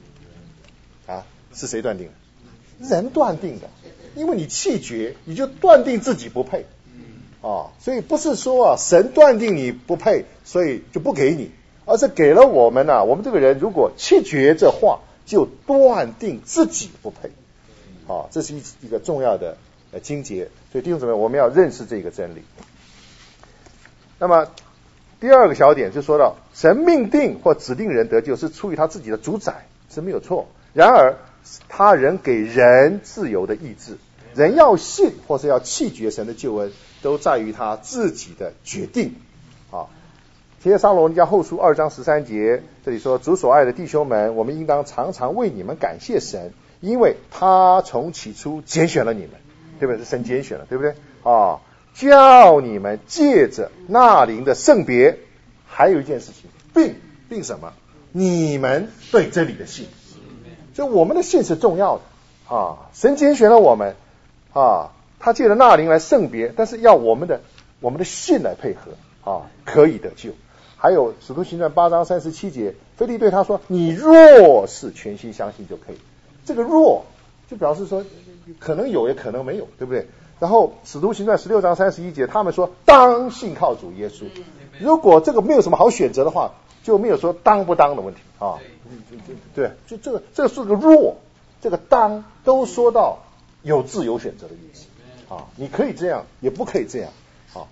[SPEAKER 1] 是谁断定的？人断定的，因为你弃绝，你就断定自己不配所以不是说神断定你不配，所以就不给你，而是给了我们我们这个人如果弃绝这话，就断定自己不配这是一个重要的经节，所以弟兄姊妹，我们要认识这个真理。那么第2个小点就说到，神命定或指定人得救是出于他自己的主宰，是没有错，然而他人给人自由的意志，人要信或是要弃绝神的救恩，都在于他自己的决定帖撒罗尼迦后书2章13节，这里说，主所爱的弟兄们，我们应当常常为你们感谢神，因为他从起初拣选了你们，对不对？是神拣选了，对不对？叫你们借着那灵的圣别，还有一件事情，并什么？你们对真理的信。所以我们的信是重要的神拣选了我们他借着那灵来圣别，但是要我们的信来配合可以得救。还有使徒行传8章37节，腓利对他说，你若是全心相信就可以。这个若就表示说可能有也可能没有，对不对？然后使徒行传16章31节，他们说当信靠主耶稣。如果这个没有什么好选择的话，就没有说当不当的问题对，就这是个若，这个当都说到有自由选择的意思你可以这样也不可以这样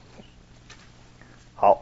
[SPEAKER 1] 好，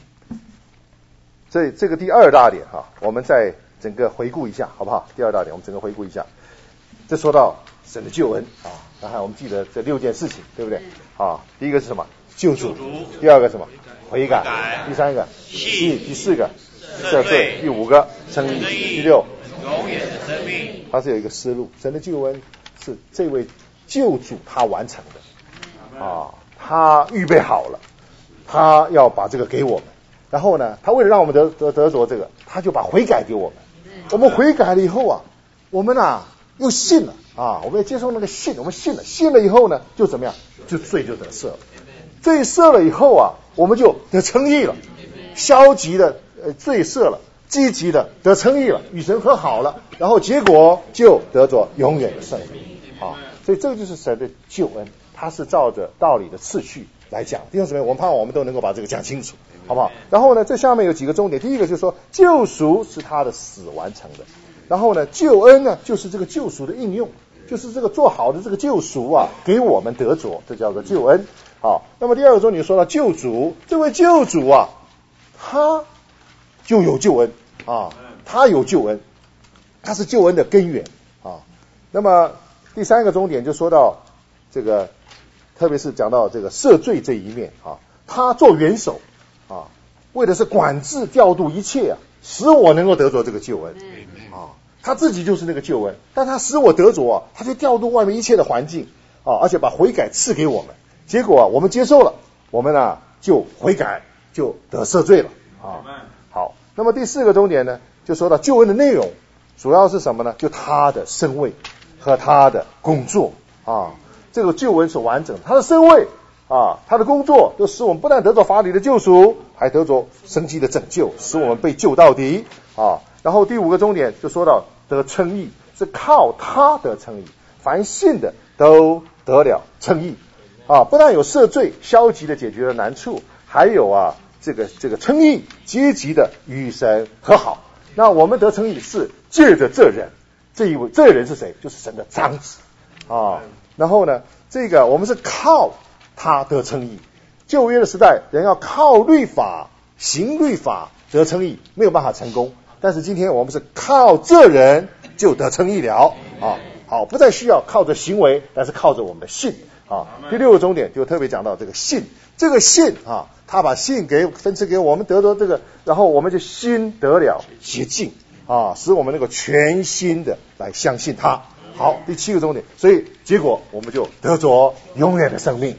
[SPEAKER 1] 这个第二大点我们再整个回顾一下好不好？第二大点我们整个回顾一下。这说到神的救恩刚才我们记得这6件事情，对不对第一个是什么？救主。第二个是什么？悔改。第三个信。第四个赦罪。第5个称义。第6
[SPEAKER 3] 永远的生命。
[SPEAKER 1] 它是有一个思路，神的救恩是这位救主他完成的他预备好了，他要把这个给我们，然后呢，他为了让我们得着这个，他就把悔改给我们。我们悔改了以后我们又信了我们要接受那个信，我们信了以后呢，就怎么样？就罪就得赦了。罪赦了以后我们就得称义了。消极的罪赦了，积极的得称义了，与神和好了，然后结果就得着永远的生命所以这个就是神的救恩，它是照着道理的次序来讲。弟兄姊妹，我们盼望我们都能够把这个讲清楚，好不好？然后呢，这下面有几个重点。第一个就是说，救赎是他的死完成的。然后呢，救恩呢，就是这个救赎的应用，就是这个做好的这个救赎给我们得着，这叫做救恩。那么第二个重点说到救主，这位救主他就有救恩他有救恩，他是救恩的根源那么第三个重点就说到这个，特别是讲到这个赦罪这一面他做元首为的是管制调度一切使我能够得着这个救恩他自己就是那个救恩，但他使我得着他就调度外面一切的环境而且把悔改赐给我们，结果我们接受了，我们就悔改，就得赦罪了好，那么第四个重点呢，就说到救恩的内容，主要是什么呢？就他的身位和他的工作这个救恩是完整的，他的身位他的工作就使我们不但得着法理的救赎，还得着神迹的拯救，使我们被救到底然后第5个重点就说到得称义，是靠他得称义，凡信的都得了称义不但有赦罪消极的解决了难处，还有这个称义积极的与神和好。那我们得称义是借着这人，这人是谁？就是神的长子然后呢，这个我们是靠他得称义。旧约的时代人要靠律法行律法得称义，没有办法成功，但是今天我们是靠这人就得称义了好，不再需要靠着行为，但是靠着我们的信第6个重点就特别讲到这个信，这个信他把信分赐给我们，得着这个，然后我们就心得了洁净使我们能够全心的来相信他。好，第7个重点，所以结果我们就得着永远的生命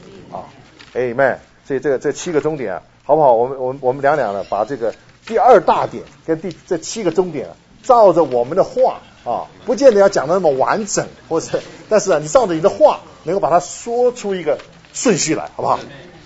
[SPEAKER 1] Amen。 所以这7个重点好不好？我们两呢，把这个第2大点跟这7个重点照着我们的话不见得要讲的那么完整，或者但是你照着你的话能够把它说出一个顺序来，好不好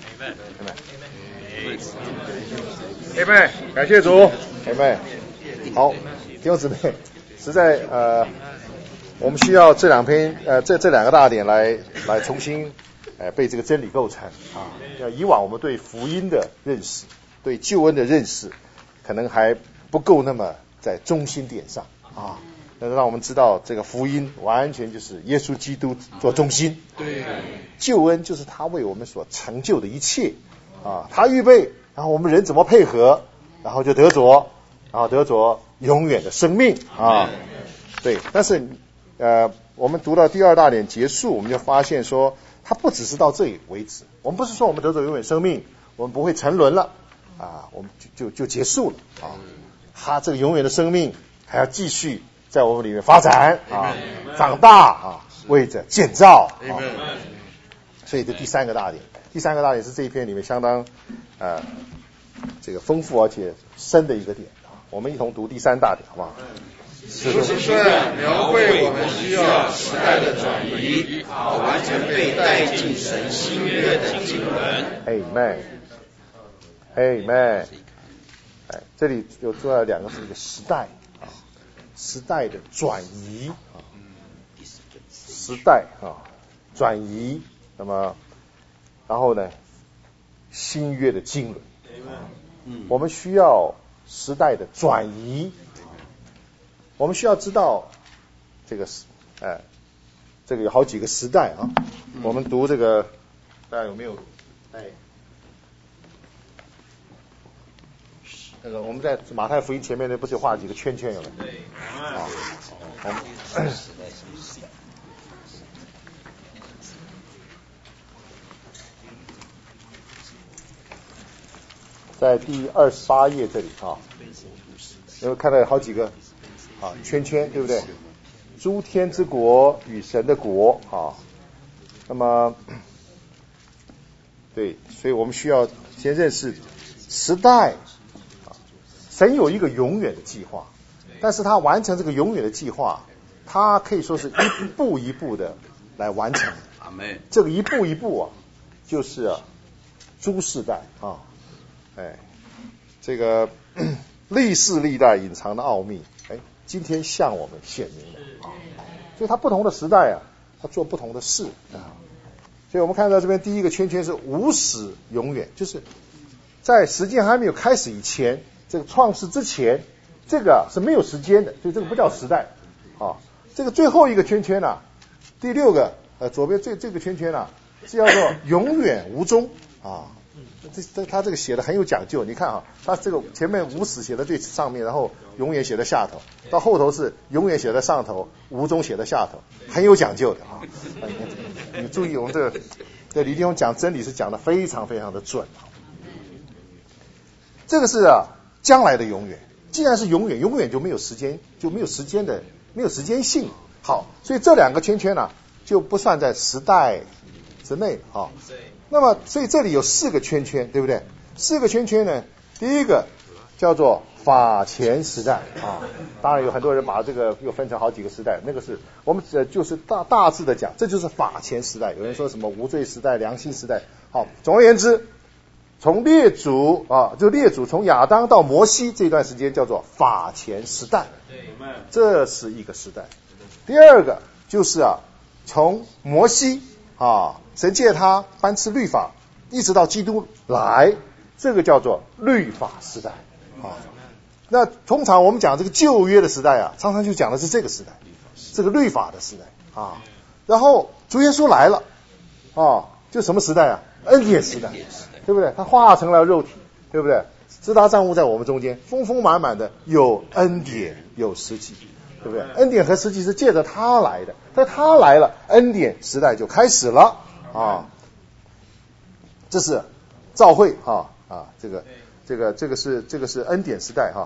[SPEAKER 1] ？Amen。 感谢主。Amen。 好，弟兄姊妹，实在我们需要这2篇这2个大点来重新被这个真理构成以往我们对福音的认识，对救恩的认识可能还不够那么在中心点上那让我们知道这个福音完全就是耶稣基督做中心，对，救恩就是他为我们所成就的一切他预备，然后我们人怎么配合，然后就得着永远的生命对。但是我们读到第2大点结束，我们就发现说它不只是到这里为止，我们不是说我们得着永远生命，我们不会沉沦了我们就结束了啊。他这个永远的生命还要继续在我们里面发展长大为着建造所以这第三个大点是这一篇里面相当这个丰富而且深的一个点我们一同读第三大点好不好？
[SPEAKER 3] 使徒行传描绘我们需要时代的转移，好完全被带进神新约的经纶。
[SPEAKER 1] Amen。这里有重要两个字，一个时代时代的转移时代转移，那么然后呢，新约的经纶。我们需要时代的转移，我们需要知道这个这个有好几个时代我们读这个大家有没有那个我们在马太福音前面呢不是画几个圈圈有没有？对在第28页这里因为看到有好几个圈圈对不对？诸天之国与神的国那么对，所以我们需要先认识时代神有一个永远的计划，但是他完成这个永远的计划，他可以说是一步一步的来完成。这个一步一步就是诸世代这个历世历代隐藏的奥秘，今天向我们显明了所以他不同的时代他做不同的事所以我们看到这边第一个圈圈是无始永远，就是在时间还没有开始以前，这个创世之前，这个是没有时间的，所以这个不叫时代这个最后一个圈圈第六个左边这个圈圈是叫做永远无终他这个写的很有讲究，你看他这个前面无始写的最上面，然后永远写在下头，到后头是永远写在上头，无终写在下头，很有讲究的你注意我们这李弟兄讲真理是讲的非常非常的准这个是将来的永远，既然是永远，永远就没有时间，就没有时间的，没有时间性。好，所以这两个圈圈就不算在时代之内那么所以这里有4个圈圈，对不对？4个圈圈呢，第一个叫做法前时代当然有很多人把这个又分成好几个时代，那个是我们就是大致的讲，这就是法前时代。有人说什么无罪时代、良心时代。好，总而言之，从列祖就列祖从亚当到摩西这段时间叫做法前时代，这是一个时代。第二个就是从摩西神借他颁赐律法，一直到基督来，这个叫做律法时代那通常我们讲这个旧约的时代常常就讲的是这个时代，这个律法的时代然后主耶稣来了就什么时代恩典时代，对不对？他化成了肉体，对不对？直达帐幕在我们中间，丰丰满满的有恩典有实际，对不对？恩典和实际是借着他来的，在他来了，恩典时代就开始了这是召会这个是恩典时代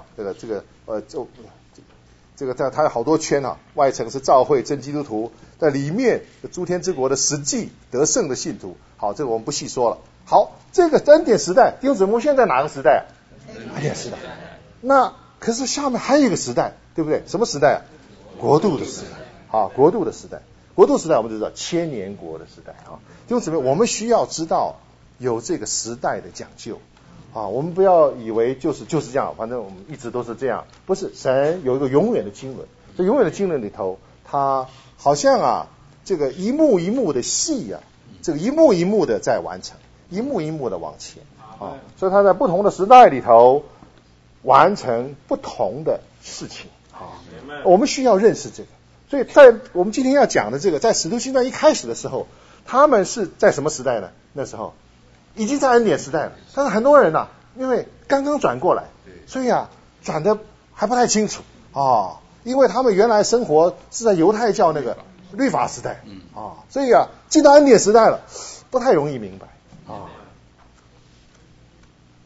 [SPEAKER 1] 这个它有好多圈外层是召会真基督徒，在里面诸天之国的实际得胜的信徒。好，这个我们不细说了。好，这个恩典时代，弟兄姊妹，现在哪个时代恩典时代。那可是下面还有一个时代，对不对？什么时代国度的时代国度的时代。国度时代我们就知道千年国的时代弟兄姊妹，我们需要知道有这个时代的讲究我们不要以为就是这样，反正我们一直都是这样，不是。神有一个永远的经纶，这永远的经纶里头，它好像这个一幕一幕的戏这个一幕一幕的在完成，一幕一幕的往前所以它在不同的时代里头完成不同的事情我们需要认识这个。所以在我们今天要讲的这个，在使徒行传一开始的时候，他们是在什么时代呢？那时候已经在恩典时代了，但是很多人因为刚刚转过来，所以转的还不太清楚因为他们原来生活是在犹太教那个律法时代所以进到恩典时代了，不太容易明白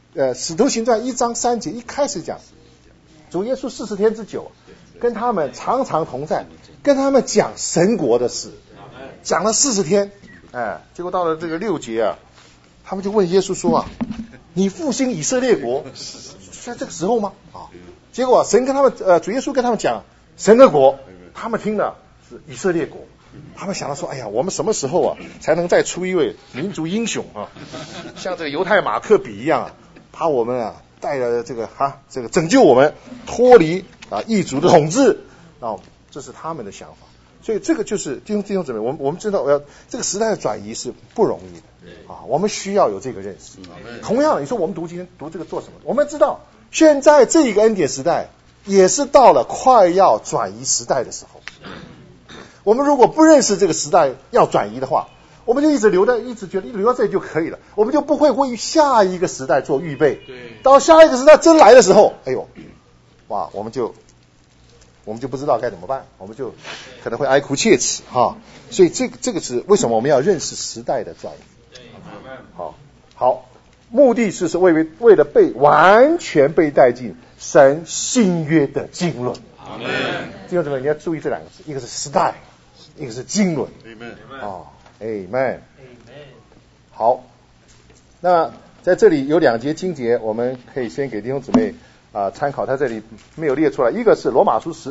[SPEAKER 1] 使徒行传1章3节一开始讲，主耶稣40天之久跟他们常常同在，跟他们讲神国的事，讲了40天，结果到了这个6节啊，他们就问耶稣说啊，你复兴以色列国在这个时候吗？结果主耶稣跟他们讲神的国，他们听的是以色列国，他们想到说，哎呀，我们什么时候啊才能再出一位民族英雄啊，像这个犹太马克比一样啊，把我们啊带着这个拯救我们脱离异族的统治这是他们的想法。所以这个就是弟兄姊妹，我们知道这个时代的转移是不容易的我们需要有这个认识。同样的，你说我们今天读这个做什么？我们知道现在这一个恩典时代也是到了快要转移时代的时候。我们如果不认识这个时代要转移的话，我们就一直觉得留到这里就可以了，我们就不会为下一个时代做预备。到下一个时代真来的时候，我们就不知道该怎么办，我们就可能会哀哭切齿所以这个是为什么我们要认识时代的转移。好，目的是为了完全被带进神新约的经纶。弟兄姊妹，你要注意这两个字，一个是时代，一个是经纶。Amen。好，那在这里有2节经节，我们可以先给弟兄姊妹参考，他这里没有列出来。一个是罗马书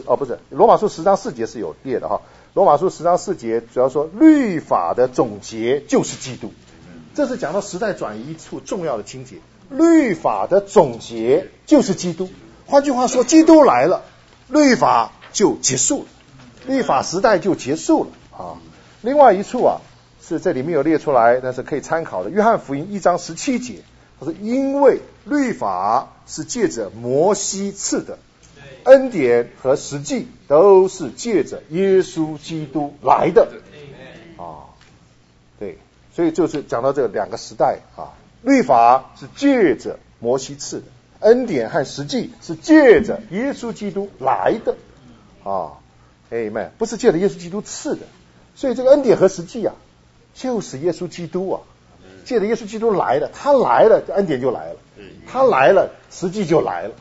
[SPEAKER 1] 10章4节是有列的罗马书10章4节主要说律法的总结就是基督，这是讲到时代转移一处重要的经节。律法的总结就是基督，换句话说，基督来了，律法就结束了，律法时代就结束了另外一处是这里没有列出来，但是可以参考的。约翰福音1章17节，他说因为律法是借着摩西赐的，恩典和实际都是借着耶稣基督来的对，所以就是讲到这2个时代律法是借着摩西赐的，恩典和实际是借着耶稣基督来的Amen， 不是借着耶稣基督赐的。所以这个恩典和实际就是耶稣基督借着耶稣基督来的，他来了，恩典就来了，他来了，实际就来了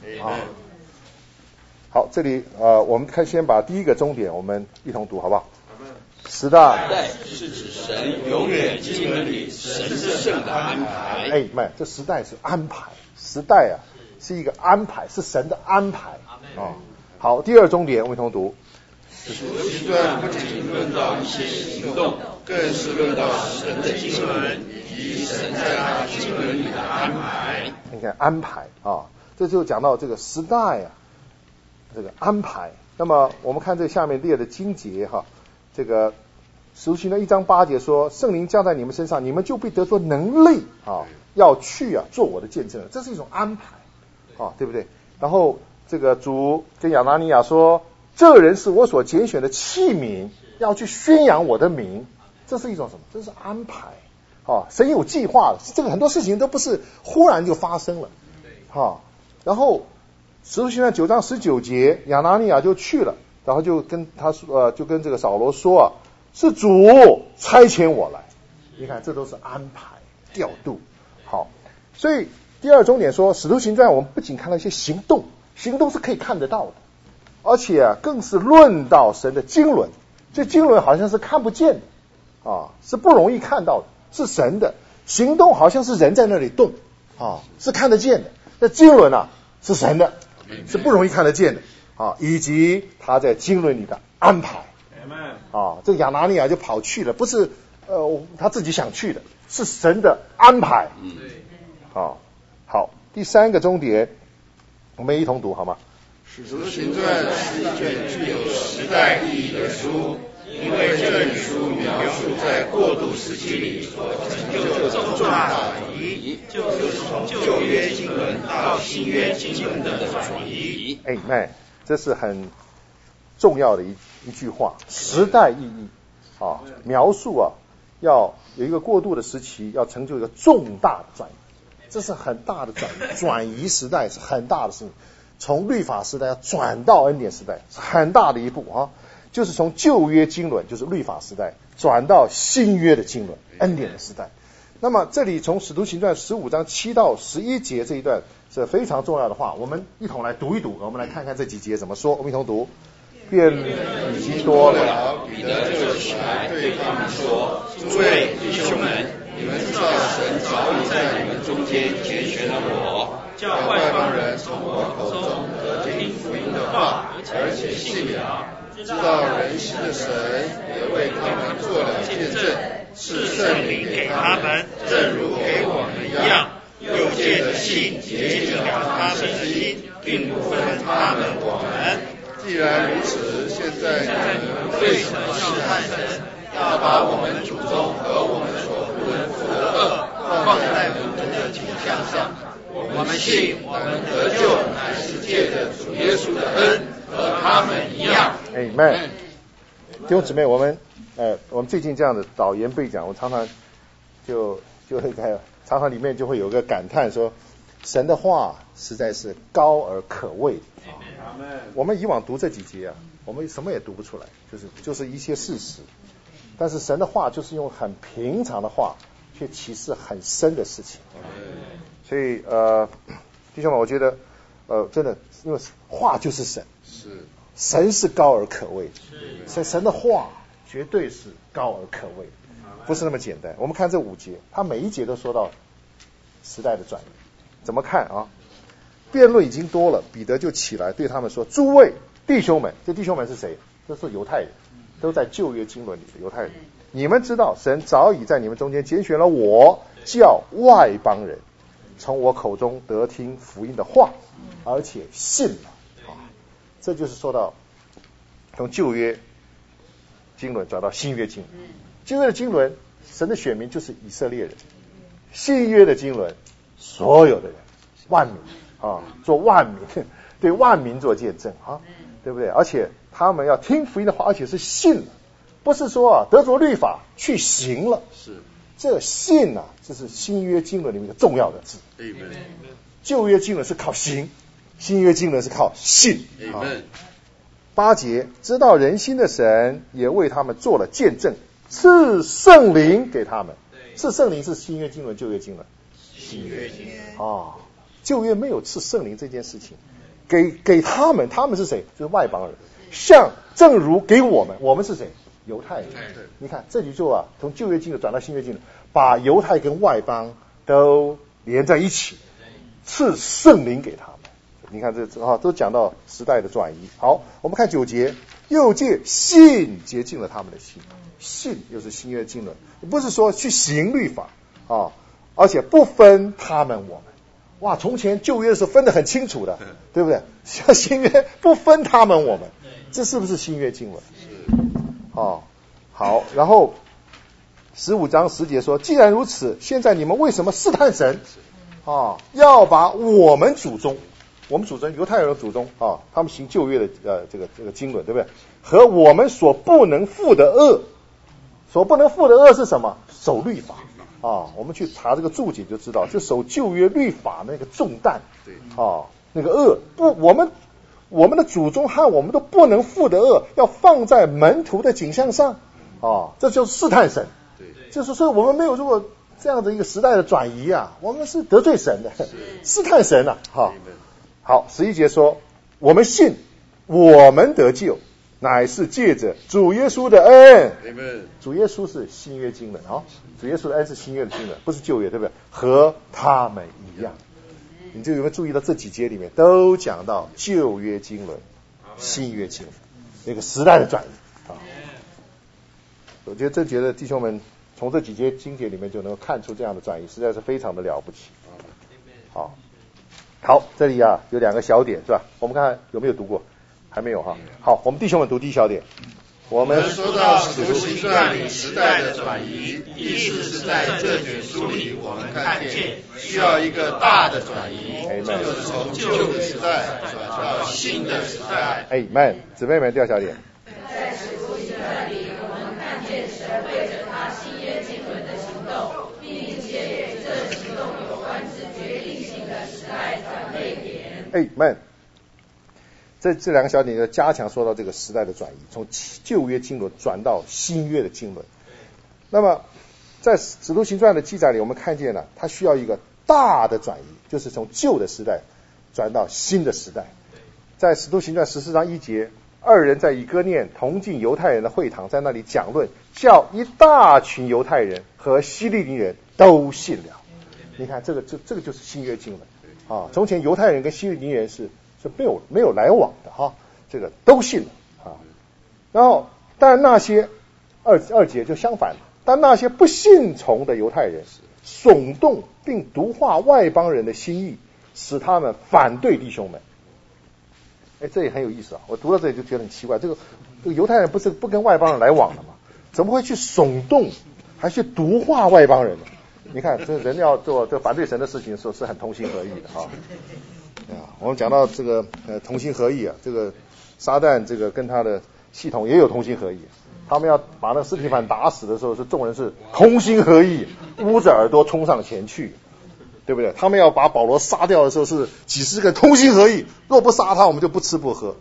[SPEAKER 1] 好，这里我们先把第一个终点我们一同读好不好？时代
[SPEAKER 2] 是指神永远经纶里神圣的安排。
[SPEAKER 1] Amen， 这时代是安排，时代是一个安排，是神的安排好，第二终点我们一同读。
[SPEAKER 3] 使徒行传不仅论到一些行动，更是论到神的经纶以及神在他经纶里的安排。
[SPEAKER 1] 你看安排这就讲到这个时代这个安排。那么我们看这下面列的经节这个使徒行传1章8节说，圣灵降在你们身上，你们就必得着能力要去做我的见证，这是一种安排对不对？然后这个主跟亚拿尼亚说，这人是我所拣选的器皿，要去宣扬我的名，这是一种什么？这是安排神有计划的，这个很多事情都不是忽然就发生了然后使徒行传9章19节，亚拿尼亚就去了，然后就跟这个扫罗说是主差遣我来。你看这都是安排调度好，所以第二终点说，使徒行传我们不仅看到一些行动是可以看得到的，而且更是论到神的经纶。这经纶好像是看不见的是不容易看到的，是神的行动，好像是人在那里动是看得见的。那经纶是神的，是不容易看得见的以及他在经纶里的安排这个亚拿尼亚就跑去了，不是他自己想去的，是神的安排好，第三个终点我们一同读好吗？
[SPEAKER 3] 使徒行传是一卷具有时代意义的书，因为这本书描述在过渡时期里所成就的重大转移，就是从旧约经纶到新约经纶的转移。
[SPEAKER 1] Amen， 这是很重要的一句话，时代意义描述要有一个过渡的时期，要成就一个重大的转移，这是很大的转移时代是很大的事情。从律法时代要转到恩典时代是很大的一步就是从旧约经纶就是律法时代转到新约的经纶恩典的时代。 那么这里从使徒行传15章7到11节这一段是非常重要的话，我们一同来读一读，我们来看看这几节怎么说。我们一同读。辩论已经多了，
[SPEAKER 2] 彼得就起来对他们说：诸位弟兄们，你们知道神早已在你们中间拣选了我，叫外邦人从我口中得听福音的话，而且信了。知道人心的神也为他们做了见证，赐圣灵给他们，正如给我们一样，又借着信洁净了他们的心，并不分他们我们。既然如此，现在你们为什么试探神，要把我们祖宗和我们所不能负的恶放在我们的景象上？我们信，我们得救乃是借着主耶稣的恩，和他们一样。
[SPEAKER 1] Amen。弟兄姊妹，我们最近这样的导言背讲，我常常就会常常里面就会有个感叹说，神的话实在是高而可畏。我们以往读这几节啊，我们什么也读不出来，就是一些事实。但是神的话就是用很平常的话，却启示很深的事情。所以弟兄们，我觉得真的，因为话就是神，神是高而可畏，所以神的话绝对是高而可畏，不是那么简单。我们看这5节，他每一节都说到时代的转移，怎么看啊？辩论已经多了，彼得就起来对他们说：诸位弟兄们，这弟兄们是谁？这是犹太人，都在旧约经纶里的犹太人。你们知道神早已在你们中间拣选了我，叫外邦人从我口中得听福音的话，而且信了。这就是说到从旧约经纶转到新约经纶。旧约的经纶，神的选民就是以色列人；新约的经纶，所有的人，万民做万民，对万民做见证对不对？而且他们要听福音的话，而且是信了，不是说得着律法去行了。
[SPEAKER 2] 是
[SPEAKER 1] 这信这是新约经纶里面的重要的字。旧约经纶是靠行，新约经纶是靠信。8节，知道人心的神也为他们做了见证，赐圣灵给他们。赐圣灵是新约经纶，旧约经纶？
[SPEAKER 2] 新约经纶。
[SPEAKER 1] 旧约没有赐圣灵这件事情，给他们，他们是谁？就是外邦人。正如给我们是谁？犹太人。你看这里就从旧约经纶转到新约经纶，把犹太跟外邦都连在一起，赐圣灵给他们。你看这都讲到时代的转移。好，我们看9节，又借信洁净了他们的心。信又是新约经纶，不是说去行律法而且不分他们我们。哇，从前旧约是分得很清楚的，对不对？像新约不分他们我们，这是不是新约经文？好，然后15章10节说，既然如此，现在你们为什么试探神要把我们祖宗犹太人的祖宗他们行旧约的这个经纶，对不对？和我们所不能负的恶，所不能负的恶是什么？守律法。我们去查这个注解就知道，就守旧约律法那个重担，那个恶我们的祖宗和我们都不能负的恶，要放在门徒的景象上这就是试探神。就是说我们没有如果这样的一个时代的转移我们是得罪神的，试探神好，11节说，我们信，我们得救，乃是借着主耶稣的恩。主耶稣是新约经纶主耶稣的恩是新约的经纶，不是旧约，对不对？和他们一样。你就有没有注意到这几节里面都讲到旧约经纶、新约经纶那个时代的转移我觉得弟兄们从这几节经节里面就能够看出这样的转移，实在是非常的了不起。好，这里有2个小点是吧？我们看看有没有读过，还没有好，我们弟兄们读第一小点。我们
[SPEAKER 2] 说到使徒行传里时代的转移，意思是在这卷书里我们看见需要一个大的转移，就是从旧的时代转到新的时代。
[SPEAKER 1] Amen。姊妹们，第2小点。
[SPEAKER 4] 在使徒行传里，我们看见神为着他新约经纶的行动，并且与这行动有关之决定性的时代转捩点。
[SPEAKER 1] Amen。这2个小点要加强说到这个时代的转移，从旧约经纶转到新约的经纶。那么在使徒行传的记载里，我们看见了它需要一个大的转移，就是从旧的时代转到新的时代。在使徒行传14章1节，二人在以哥念同进犹太人的会堂，在那里讲论，叫一大群犹太人和希利尼人都信了。你看这个就是新约经文啊。从前犹太人跟希利尼人是没有来往的哈，这个都信了啊。然后但那些二节就相反了，但那些不信从的犹太人耸动并毒化外邦人的心意，使他们反对弟兄们。这也很有意思啊！我读到这里就觉得很奇怪，这个犹太人不是不跟外邦人来往的吗？怎么会去耸动，还去毒化外邦人呢？你看，这人要做这反对神的事情的时候，是很同心合意的啊。我们讲到这个同心合意啊，这个撒旦这个跟他的系统也有同心合意。他们要把那司提反打死的时候，是众人是同心合意，捂着耳朵冲上前去，对不对？他们要把保罗杀掉的时候，是几十个同心合意，若不杀他，我们就不吃不喝。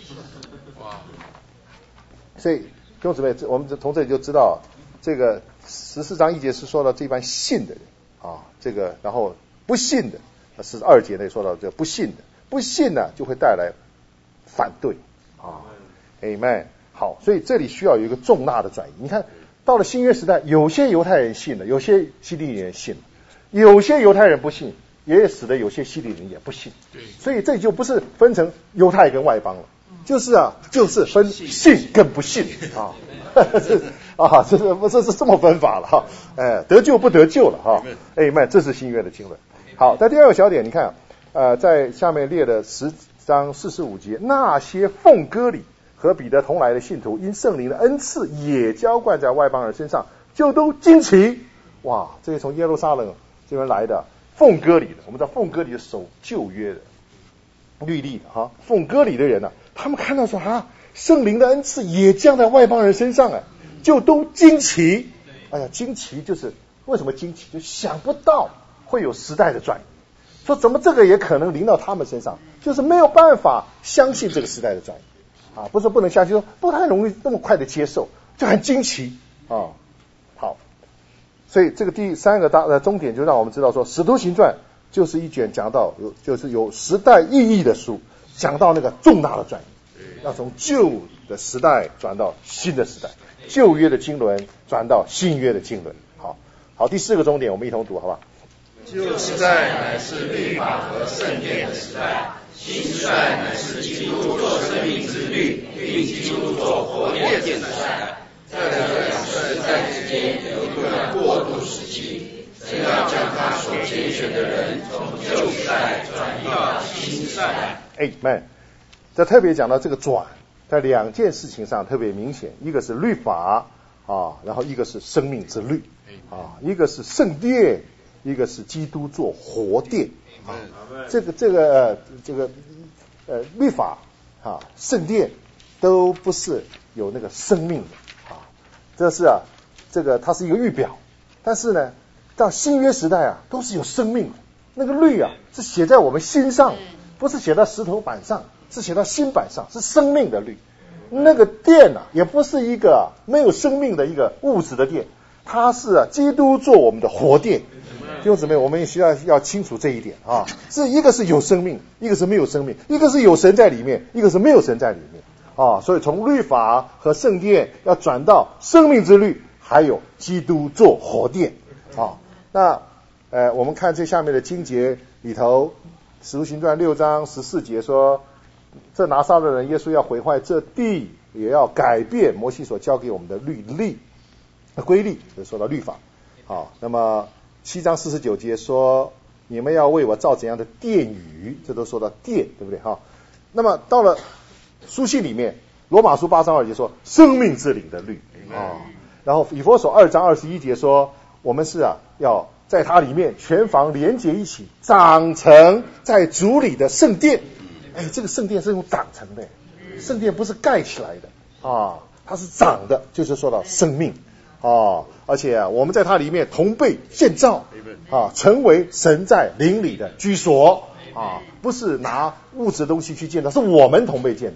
[SPEAKER 1] 所以弟兄姊妹，我们从这里就知道，这个14章1节是说到这班信的人啊，这个然后不信的，42节内说到这个不信的，不信呢就会带来反对啊 ，Amen。好，所以这里需要有一个重大的转移。你看到了新约时代，有些犹太人信了，有些希利尼人信了，有些犹太人不信，也使得有些希利尼人也不信。所以这就不是分成犹太跟外邦了，就是分信跟不信啊。这是这么分法了哈。得救不得救了哈。这是新约的经文。好，在第二个小点，你看在下面列的10章45节，那些奉割礼和彼得同来的信徒，因圣灵的恩赐也浇灌在外邦人身上，就都惊奇。哇，这些从耶路撒冷这边来的奉割礼的，我们知道奉割礼是守旧约的律例的哈。奉割礼的人呢，他们看到说圣灵的恩赐也降在外邦人身上就都惊奇。惊奇就是为什么惊奇？就想不到会有时代的转移，说怎么这个也可能临到他们身上，就是没有办法相信这个时代的转移。不是不能相信，说不太容易那么快的接受，就很惊奇啊。好，所以这个第三个终点就让我们知道说，《使徒行传》就是一卷讲到就是有时代意义的书，讲到那个重大的转移，要从旧的时代转到新的时代，旧约的经纶转到新约的经纶。好，第四个终点我们一同读好不好？
[SPEAKER 3] 旧时代乃是律法和圣殿的时代，新时代乃是基督做生命之律，并基督做活殿的时代。在这两时代之间有一段过渡时期，神要将他所拣选的人从旧时代转移到新时代。
[SPEAKER 1] Amen。这特别讲到这个转，在两件事情上特别明显，一个是律法然后一个是生命之律一个是圣殿，一个是基督做活殿这个律法圣殿都不是有那个生命的这是这个它是一个预表，但是呢到新约时代都是有生命的，那个律是写在我们心上，不是写在石头板上，是写到心板上，是生命的律。那个殿也不是一个没有生命的一个物质的殿，它是基督做我们的活殿。弟兄姊妹，我们也需要清楚这一点是一个是有生命，一个是没有生命，一个是有神在里面，一个是没有神在里面所以从律法和圣殿要转到生命之律，还有基督做活殿那我们看这下面的经节里头，使徒行传6章14节说，这拿撒勒人耶稣要毁坏这地，也要改变摩西所交给我们的规例，就说到律法那么7章49节说，你们要为我造怎样的殿宇，这都说到殿，对不对那么到了书信里面，罗马书8章2节说生命之灵的律然后以弗所2章21节说，我们是要在它里面全房连结一起，长成在主里的圣殿。这个圣殿是用长成的，圣殿不是盖起来的它是长的，就是说到生命而且我们在它里面同被建造成为神在灵里的居所不是拿物质的东西去建造，是我们同被建造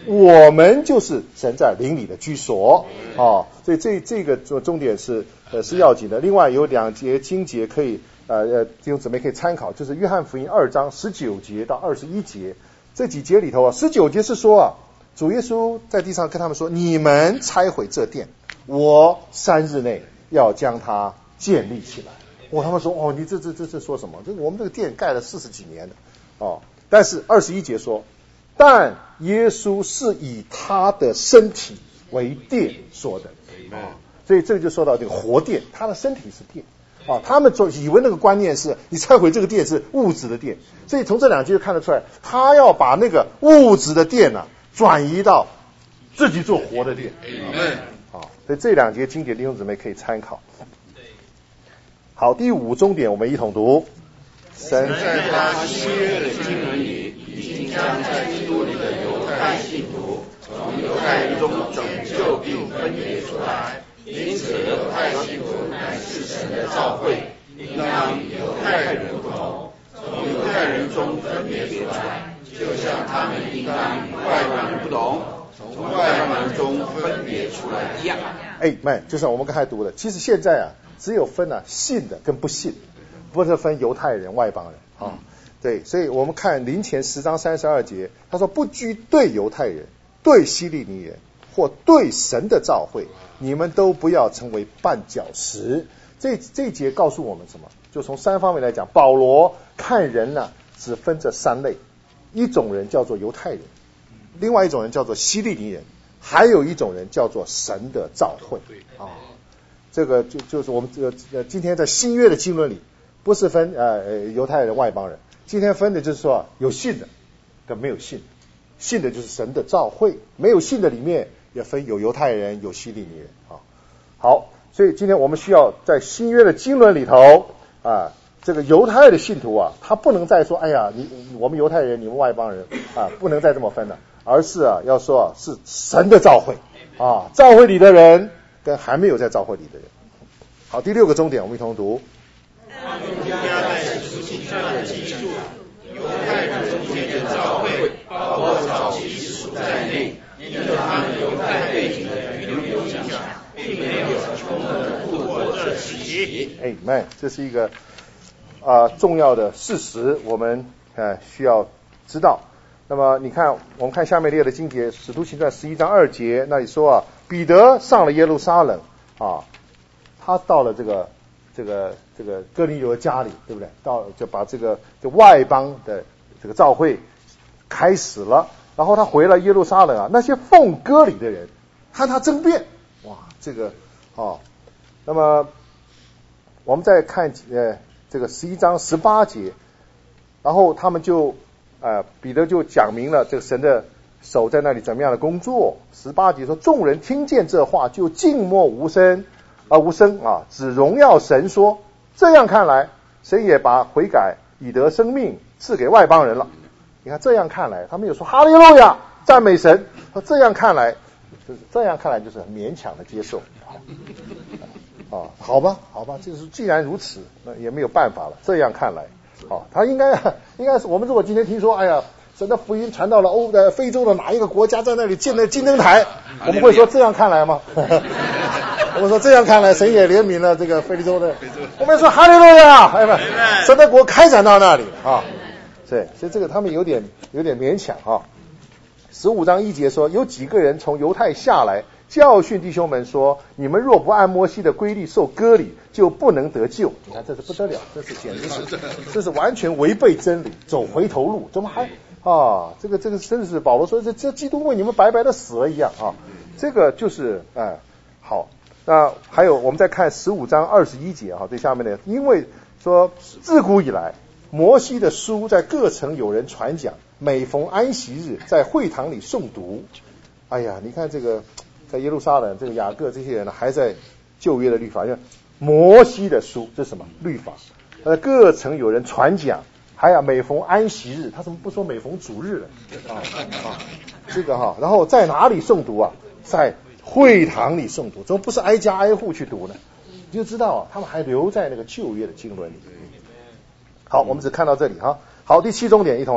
[SPEAKER 1] 我们就是神在灵里的居所。所以这个重点是要紧的。另外有2节经节可以弟兄姊妹可以参考，就是约翰福音2章19节到21节。这几节里头19节是说主耶稣在地上跟他们说，你们拆毁这殿，我3日内要将它建立起来。他们说你这说什么？我们这个殿盖了40几年了。但是21节说，但耶稣是以他的身体为殿说的。所以这个就说到这个活殿，他的身体是殿。他们以为那个观念是你拆毁这个殿是物质的殿，所以从这2节就看得出来，他要把那个物质的殿转移到自己做活的殿。所以这2节经典弟兄姊妹可以参考。好，第5中点我们一同读。
[SPEAKER 2] 神在他新约的经纶里，已经将在基督里的犹太信徒从犹太人中拯救并分别出来。因此犹太信徒乃是神的召会，应当与犹太人不同，从犹太人中分别出来，就像他们应当与外邦人不同，从外邦人中分别出来一样。
[SPEAKER 1] 就像我们刚才读的，其实现在只有分信的跟不信，不是分犹太人外邦人。对，所以我们看林前10章32节，他说不拘对犹太人、对希利尼人或对神的召会，你们都不要成为绊脚石。这一节告诉我们什么？就从3方面来讲，保罗看人只分这3类，一种人叫做犹太人，另外一种人叫做希利尼人，还有一种人叫做神的召会。这个就是我们今天在新约的经纶里，不是分犹太人外邦人，今天分的就是说有信的跟没有信的，信的就是神的召会，没有信的里面也分有犹太人有希利尼人。好，所以今天我们需要在新约的经纶里头这个犹太的信徒他不能再说我们犹太人你们外邦人不能再这么分了，而是要说是神的召会召会里的人跟还没有在召会里的人。好，第6个重点我们一同读。
[SPEAKER 3] 他们加在使徒行传的记述，犹太人中间的召会，包括早期使徒在内，因着他们犹太背景的遗留影响，并没有充分的度过这时期。
[SPEAKER 1] 这是一个重要的事实，我们需要知道。那么你看，我们看下面列的经节，使徒行传11章2节，那里说彼得上了耶路撒冷他到了这个哥尼流的家里，对不对？就把这外邦的这个召会开始了，然后他回了耶路撒冷那些奉割礼的人和他争辩。那么我们再看这个11章18节，然后他们就彼得就讲明了这个神的手在那里怎么样的工作。18节说，众人听见这话就静默无声只荣耀神说，这样看来神也把悔改以得生命赐给外邦人了。你看这样看来，他们有说哈利路亚赞美神，说这样看来就是很勉强的接受。好吧，就是既然如此，那也没有办法了。这样看来他应该是我们如果今天听说神的福音传到了非洲的哪一个国家，在那里建了金灯台，我们会说这样看来吗？我们说这样看来神也怜悯了这个非洲的，我们说哈利路亚，神的国开展到那里所以这个他们有点勉强15章1节说，有几个人从犹太下来教训弟兄们说，你们若不按摩西的规律受割礼，就不能得救。你看这是不得了，这是完全违背真理，走回头路。怎么还这个真的是保罗说这基督为你们白白的死了一样这个就是好。那还有我们再看15章21节最下面的，因为说自古以来摩西的书在各城有人传讲，每逢安息日在会堂里诵读。你看这个在耶路撒冷这个雅各这些人还在旧约的律法，摩西的书这是什么律法，各城有人传讲，还有每逢安息日，他怎么不说每逢主日了这个然后在哪里诵读在会堂里诵读，怎么不是挨家挨户去读呢？你就知道他们还留在那个旧约的经纶里。好，我们只看到这里好，第7重点一同来。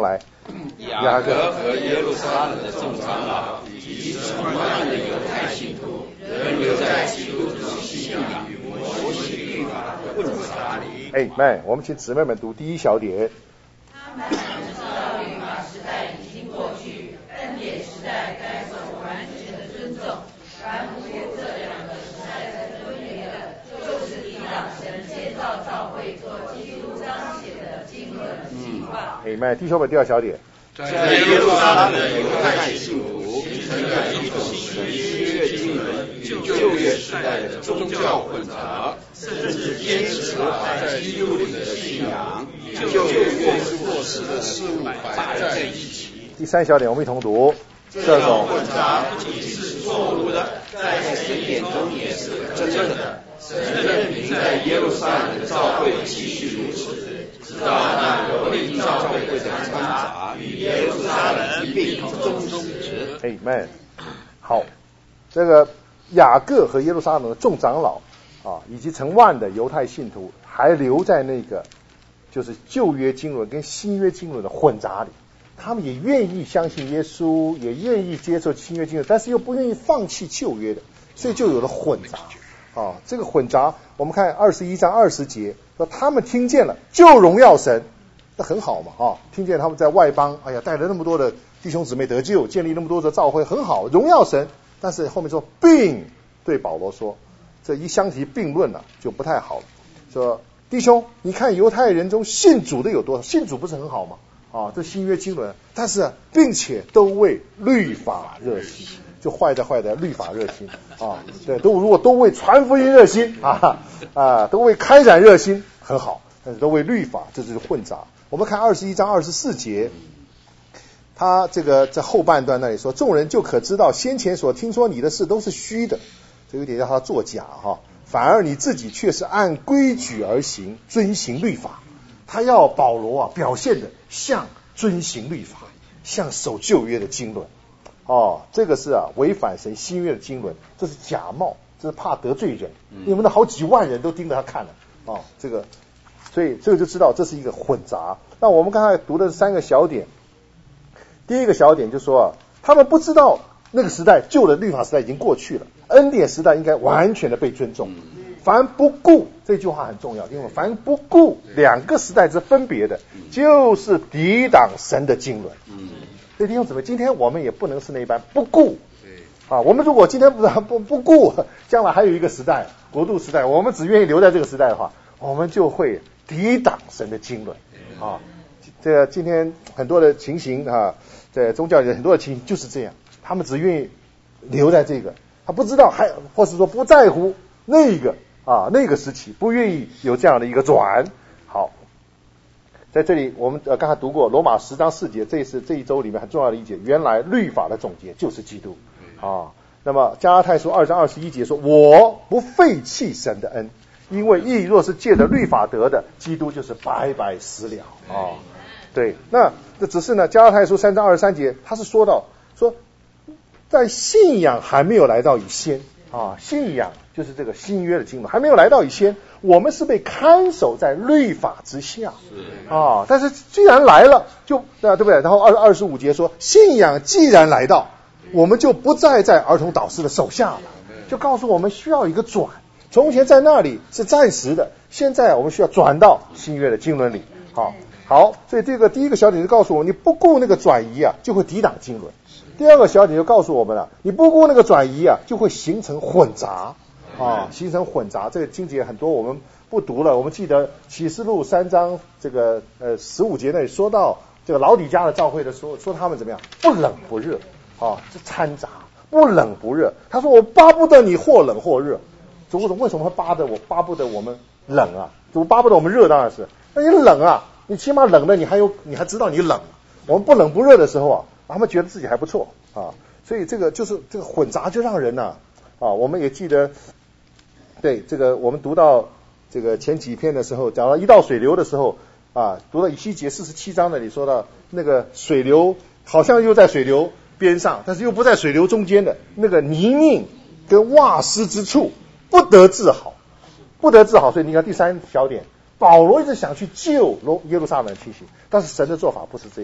[SPEAKER 2] 雅各和耶路撒冷的众长老以及成万的犹太信徒仍留在基督徒信仰与摩西律法的混杂里。
[SPEAKER 1] Amen。我们请姊妹们读第一小点。
[SPEAKER 4] 他们知道律法时代已经过去，恩典时代该受完全的尊重。凡不顾这两个时代的分别的，就是抵挡神建造教会做基督彰显的经纶情报。
[SPEAKER 1] Amen。弟兄们，第二小点。
[SPEAKER 2] 在耶路撒冷的犹太信徒形成了一种新约经纶与旧约时代的宗教混杂，甚至坚持把在基督里的信仰与旧约做事的事物摆在一起。
[SPEAKER 1] 第三小点，我们一同读。
[SPEAKER 2] 这种混杂不仅是错误的，在神眼中也是真正的。神任凭在耶路撒冷的教会继续如此，直到那蹂躏教会的掺杂与耶路撒冷一并终止。
[SPEAKER 1] Amen。好，这个雅各和耶路撒冷的众长老啊，以及成万的犹太信徒，还留在那个就是旧约经纶跟新约经纶的混杂里。他们也愿意相信耶稣，也愿意接受新约经纶，但是又不愿意放弃旧约的，所以就有了混杂。这个混杂，我们看21章20节说，他们听见了就荣耀神，那很好嘛听见他们在外邦，哎呀，带了那么多的弟兄姊妹得救，建立那么多的教会，很好，荣耀神。但是后面说，并对保罗说，这一相提并论就不太好了。说弟兄，你看犹太人中信主的有多少？信主不是很好吗？这新约经纶，但是并且都为律法热心，就坏在律法热心对，如果都为传福音热心都为开展热心，很好，但是都为律法，这就是混杂。我们看21章24节，他这个在后半段那里说，众人就可知道先前所听说你的事都是虚的，这有点让他作假反而你自己却是按规矩而行，遵行律法。他要保罗表现的像遵行律法，像守旧约的经纶这个是违反神新约的经纶，这是假冒，这是怕得罪人，你们的好几万人都盯着他看了这个，所以这个就知道这是一个混杂。那我们刚才读的3个小点，第一个小点就说他们不知道那个时代，旧的律法时代已经过去了，恩典时代应该完全的被尊重。凡不顾，这句话很重要，因为凡不顾两个时代之分别的，就是抵挡神的经纶。所以弟兄姊妹，今天我们也不能是那一般不顾我们如果今天不顾，将来还有一个时代，国度时代，我们只愿意留在这个时代的话，我们就会抵挡神的经纶这个今天很多的情形在宗教里很多的情形就是这样，他们只愿意留在这个，他不知道或是说不在乎那个时期，不愿意有这样的一个转。好，在这里我们刚才读过罗马10章4节，这是这一周里面很重要的一节，原来律法的总结就是基督那么加拉太书2章21节说，我不废弃神的恩，因为义若是借着律法得的，基督就是白白死了对，那这只是呢加拉太书3章23节他是说在信仰还没有来到以先信仰就是这个新约的经纶还没有来到以前，我们是被看守在律法之下但是既然来了就对不对？然后25节说，信仰既然来到，我们就不再在儿童导师的手下了，就告诉我们需要一个转，从前在那里是暂时的，现在我们需要转到新约的经纶里好，所以这个第一个小点就告诉我，你不顾那个转移就会抵挡经纶。第二个小点就告诉我们了，你不顾那个转移就会形成混杂形成混杂。这个经节很多我们不读了，我们记得启示录3章这个15节那里说到这个老底嘉的教会的说他们怎么样，不冷不热这掺杂，不冷不热。他说我巴不得你或冷或热，为什么会巴不得我们冷我巴不得我们热，当然是那你冷你起码冷的你还知道你冷，我们不冷不热的时候他们觉得自己还不错所以这个就是这个混杂就让人我们也记得，对这个我们读到这个前几篇的时候，讲到一到水流的时候读到以西结47章那里说到那个水流好像又在水流边上，但是又不在水流中间的那个泥泞跟瓦斯之处，不得治好。所以你看第3小点，保罗一直想去救耶路撒冷的情形，但是神的做法不是这样，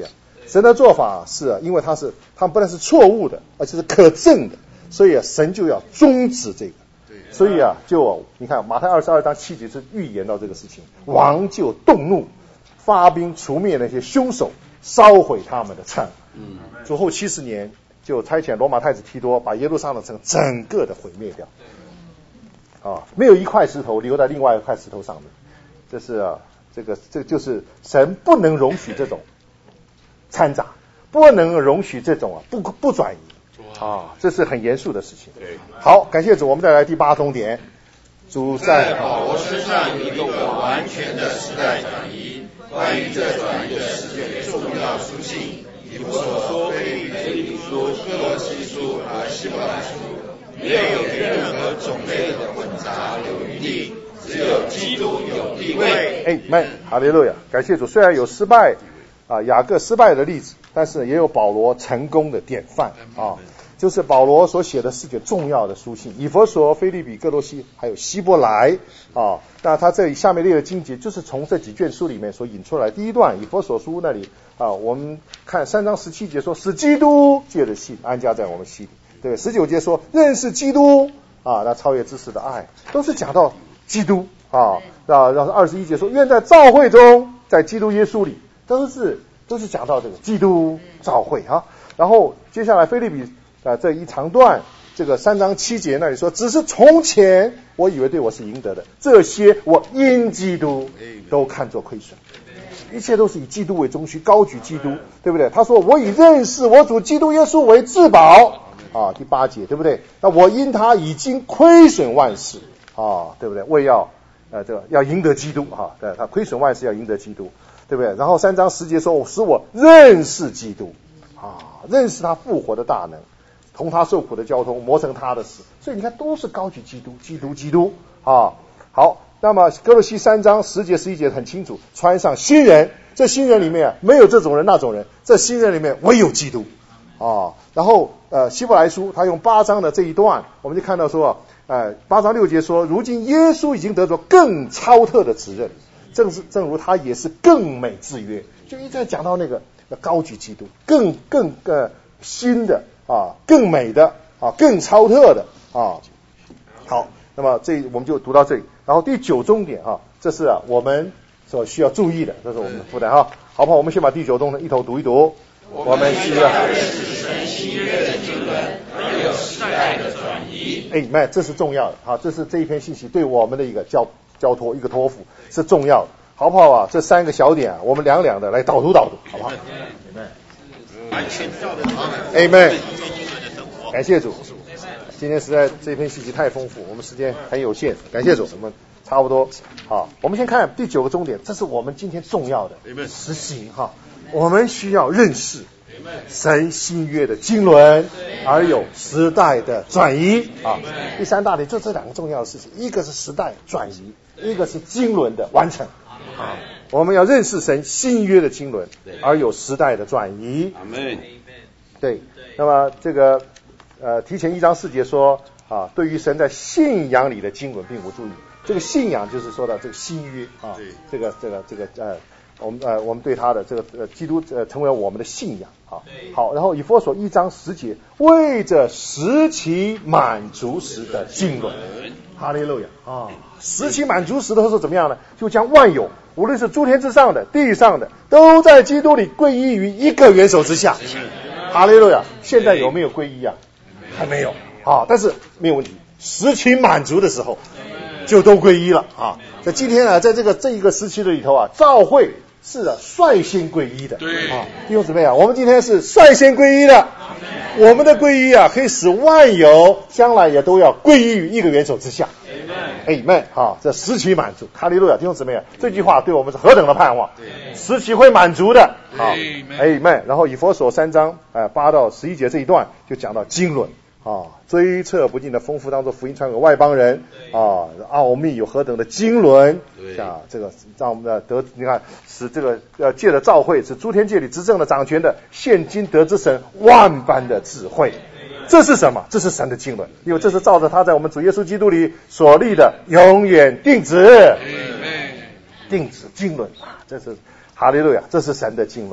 [SPEAKER 1] 神的做法是因为他们不但是错误的，而且是可证的，所以神就要终止这个。所以你看马太22章7节是预言到这个事情，王就动怒，发兵除灭那些凶手，烧毁他们的城。主后70年就差遣罗马太子提多把耶路撒冷城整个的毁灭掉。没有一块石头留在另外一块石头上面。这是这就是神不能容许这种掺杂，不能容许这种不转移。这是很严肃的事情。好，感谢主，我们再来第8重点。主在
[SPEAKER 3] 保罗身上有一个完全的时代转移。关于这转移的4卷重要书信，以弗所书、腓立比书、哥罗西书和希伯来书，没有任何种类的混杂有余地，只有基督有地位。
[SPEAKER 1] 哈利路亚，感谢主。虽然有失败雅各失败的例子，但是也有保罗成功的典范就是保罗所写的4卷重要的书信，以弗所、腓立比、哥罗西还有希伯来那他这里下面列的经节就是从这几卷书里面所引出来。第一段以弗所书那里我们看3章17节说，使基督借着信安家在我们心里，对，19节说认识基督那超越知识的爱，都是讲到基督然后21节说愿在召会中，在基督耶稣里，都是讲到这个基督召会然后接下来腓立比这一长段，这个3章7节那里说，只是从前我以为对我是赢得的，这些我因基督都看作亏损。一切都是以基督为中心，高举基督，对不对？他说我以认识我主基督耶稣为至宝第8节，对不对？那我因他已经亏损万事对不对？为要要赢得基督对，他亏损万事要赢得基督，对不对？然后3章10节说，使我认识基督认识他复活的大能，同他受苦的交通，磨成他的死。所以你看都是高举基督基督好，那么哥罗西3章10节11节很清楚，穿上新人，这新人里面没有这种人那种人，这新人里面唯有基督然后希伯来书他用8章的这一段，我们就看到说8章6节说，如今耶稣已经得着更超特的职任，正如他也是更美之约，就一直在讲到那个高举基督，更新的更美的更超特的好，那么我们就读到这里。然后第9重点这是我们所需要注意的，这是我们的负担好不好？我们先把第9重一头读一读。我们需要
[SPEAKER 3] 认识神新约的经纶，而有时代的转移。
[SPEAKER 1] 这是重要的这是这一篇信息对我们的一个交托，一个托付是重要的，好不好这3个小点我们两的来导读，好不好？
[SPEAKER 3] 完全照着他们
[SPEAKER 1] Amen。感谢主，今天实在这篇信息太丰富，我们时间很有限，感谢主，我们差不多我们先看第9个重点，这是我们今天重要的实行我们需要认识神新约的经纶，而有时代的转移第3大点就这2个重要的事情，一个是时代转移，一个是经纶的完成我们要认识神新约的经纶，而有时代的转移。对，那么这个提前1章4节说对于神在信仰里的经纶并无注意，这个信仰就是说到这个新约这个我们对他的这个基督成为我们的信仰好，然后以弗所1章10节，为着时期满足时的经纶，哈利路亚时期满足时的时候怎么样呢？就将万有，无论是诸天之上的地上的，都在基督里归依于一个元首之下，哈利路亚。现在有没有归依还没有但是没有问题，时期满足的时候就都归依了在今天在这一个时期的里头教会是率先归依的，弟兄姊妹我们今天是率先归依的，我们的归依可以使万有将来也都要归依于一个元首之下。Amen。这时期满足，哈利路亚，弟兄姊妹这句话对我们是何等的盼望，时期会满足的。Amen。然后以弗所3章8到11节这一段就讲到经纶追测不尽的丰富，当作福音传给外邦人奥秘有何等的经纶这个让我们你看使这个借着召会，使诸天界里执政的掌权的现今得之神万般的智慧。这是什么？这是神的经纶，因为这是照着他在我们主耶稣基督里所立的永远定旨经纶这是哈利路亚，这是神的经纶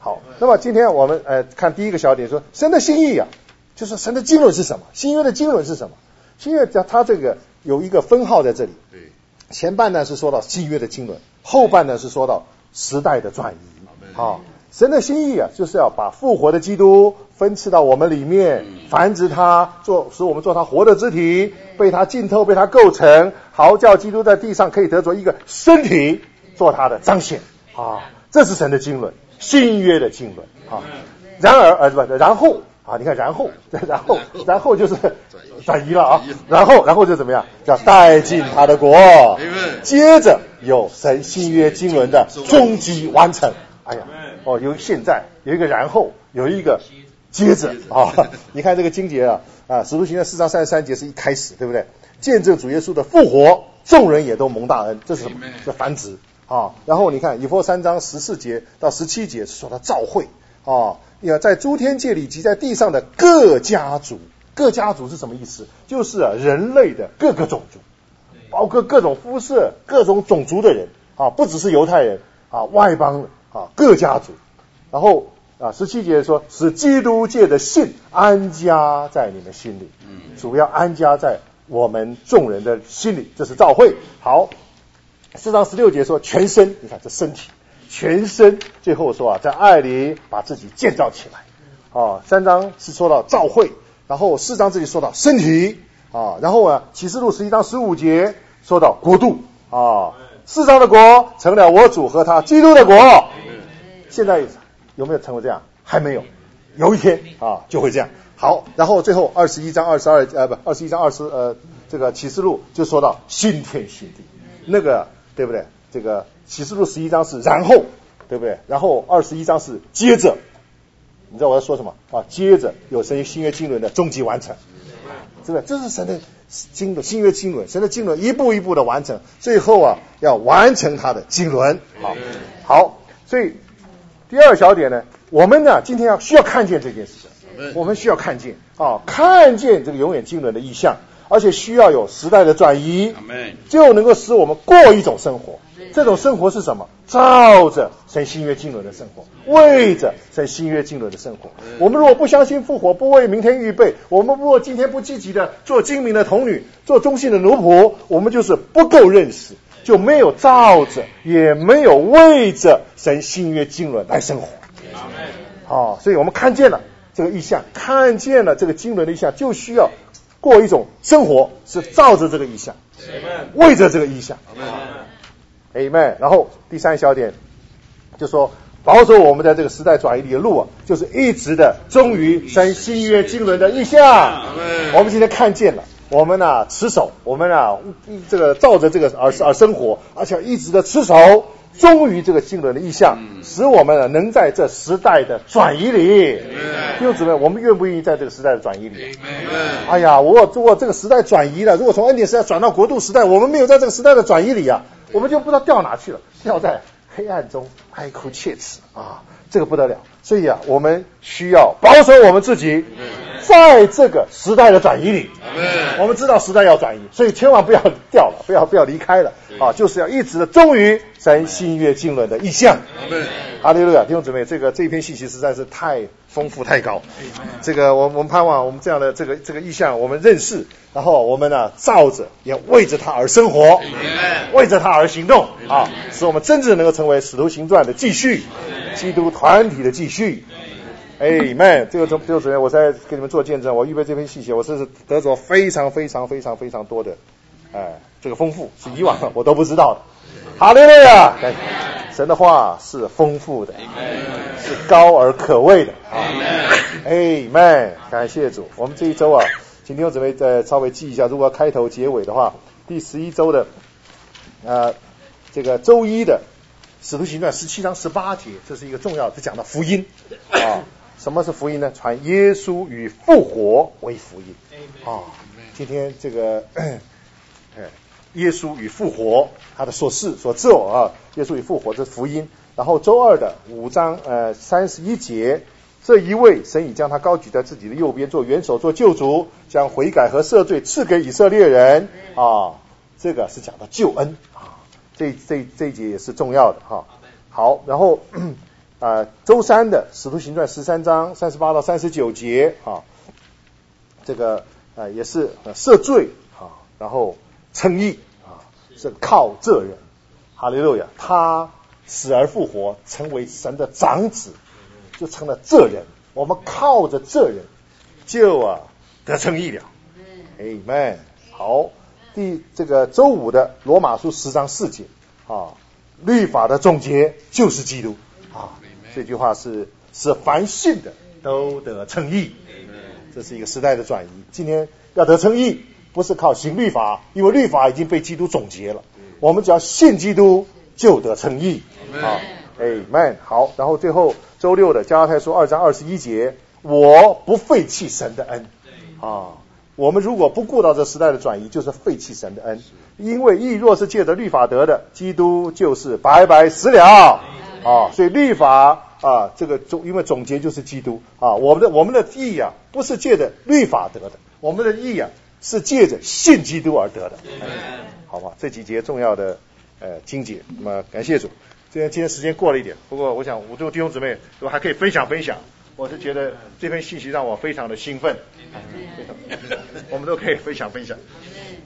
[SPEAKER 1] 好，那么今天我们看第一个小点，说神的心意啊，就是神的经纶是什么？新约的经纶是什么？新约它这个有一个分号在这里，前半呢是说到新约的经纶，后半呢是说到时代的转移。好，神的心意啊，就是要把复活的基督分赐到我们里面，繁殖他，使我们做他活的肢体，被他浸透，被他构成，好叫基督在地上可以得着一个身体，做他的彰显啊，这是神的经纶，新约的经纶啊。然后啊，你看然后就是转移了啊，然后就怎么样？叫带进他的国，接着有神新约经纶的终极完成。哎呀，有现在有一个然后，有一个接着啊。你看这个经节啊，使徒行传4章33节是一开始，对不对？见证主耶稣的复活，众人也都蒙大恩，这是什么？这繁殖啊。然后你看以弗所3章14节到17节是说他召会啊，在诸天界里及在地上的各家族。各家族是什么意思？就是人类的各个种族，包括各种肤色、各种种族的人啊，不只是犹太人啊，外邦人啊，各家族。然后17节说，使基督界的信安家在你们心里，主要安家在我们众人的心里，这是召会。好，4章16节说全身，你看这身体，全身，最后说在爱里把自己建造起来。3章是说到召会，然后4章这里说到身体啊，然后启示录11章15节说到国度啊，4章的国成了我主和他基督的国。现在有没有成为这样？还没有，有一天就会这样。好，然后最后21章20这个启示录就说到新天新地，那个对不对？这个启示录11章是然后，对不对？然后21章是接着，你知道我要说什么啊？接着有神新约经纶的终极完成，对不对？这是神的经纶，新约经纶，神的经纶一步一步的完成，最后要完成他的经纶。好，所以第二小点呢，我们呢今天需要看见这件事情，我们需要看见看见这个永远经纶的意象，而且需要有时代的转移，就能够使我们过一种生活。这种生活是什么？照着神新约经纶的生活，为着神新约经纶的生活。我们如果不相信复活，不为明天预备，我们如果今天不积极的做精明的童女，做忠心的奴仆，我们就是不够认识，就没有照着，也没有为着神新约经纶来生活。所以我们看见了这个意象，看见了这个经纶的意象，就需要过一种生活，是照着这个意象，为着这个意象。Amen。然后第三小点就说，保守我们的这个时代转移里的路就是一直的忠于神新约经纶的意象。我们今天看见了，我们持守，我们这个照着这个而生活，而且一直的持守，忠于这个经纶的意象，使我们能在这时代的转移里。弟兄姊妹，我们愿不愿意在这个时代的转移里？哎呀，如果这个时代转移了，如果从恩典时代转到国度时代，我们没有在这个时代的转移里我们就不知道掉哪去了，掉在黑暗中哀哭切齿这个不得了。所以我们需要保守我们自己，在这个时代的转移里。我们知道时代要转移，所以千万不要掉了，不要离开了就是要一直的忠于神新约经纶的意象。哈利路亚！弟兄姊妹，这一篇信息实在是太丰富太高。这个我们盼望我们这样的这个意象我们认识，然后我们照着也为着他而生活，为着他而行动使我们真正能够成为使徒行传的继续，基督团体的继续。Amen。这个弟兄姊妹，我在给你们做见证，我预备这篇信息，我是得着非常非常非常非常多的这个丰富，是以往我都不知道的。哈利路亚！神的话是丰富的，是高而可畏的。Amen。感谢主。我们这一周请弟兄姊妹再稍微记一下，如果要开头结尾的话，第11周的这个周一的使徒行传17章18节，这是一个重要的，是讲到福音什么是福音呢？传耶稣与复活为福音今天这个耶稣与复活，他的所事所做耶稣与复活，这是福音。然后周二的5章31节，这一位神已将他高举在自己的右边，做元首，做救主，将悔改和赦罪赐给以色列人这个是讲到救恩这一节也是重要的好，然后周三的使徒行传13章38到39节啊，这个也是赦罪啊，然后称义啊，是靠这人，哈利路亚，他死而复活，成为神的长子，就成了这人，我们靠着这人就得称义了。Amen。好，这个周五的罗马书10章4节啊，律法的总结就是基督啊，这句话是使凡信的都得称义，这是一个时代的转移。今天要得称义，不是靠行律法，因为律法已经被基督总结了，我们只要信基督就得称义啊。Amen。好，然后最后周六的加拉太书2章21节，我不废弃神的恩啊。我们如果不顾到这时代的转移，就是废弃神的恩。因为义若是借着律法得的，基督就是白白死了啊。所以律法啊，这个因为总结就是基督啊。我们的义啊，不是借着律法得的，我们的义啊是借着信基督而得的。好吧，这几节重要的经节，那么感谢主。今天时间过了一点，不过我想我弟兄姊妹我还可以分享。我是觉得这篇信息让我非常的兴奋，我们都可以分享。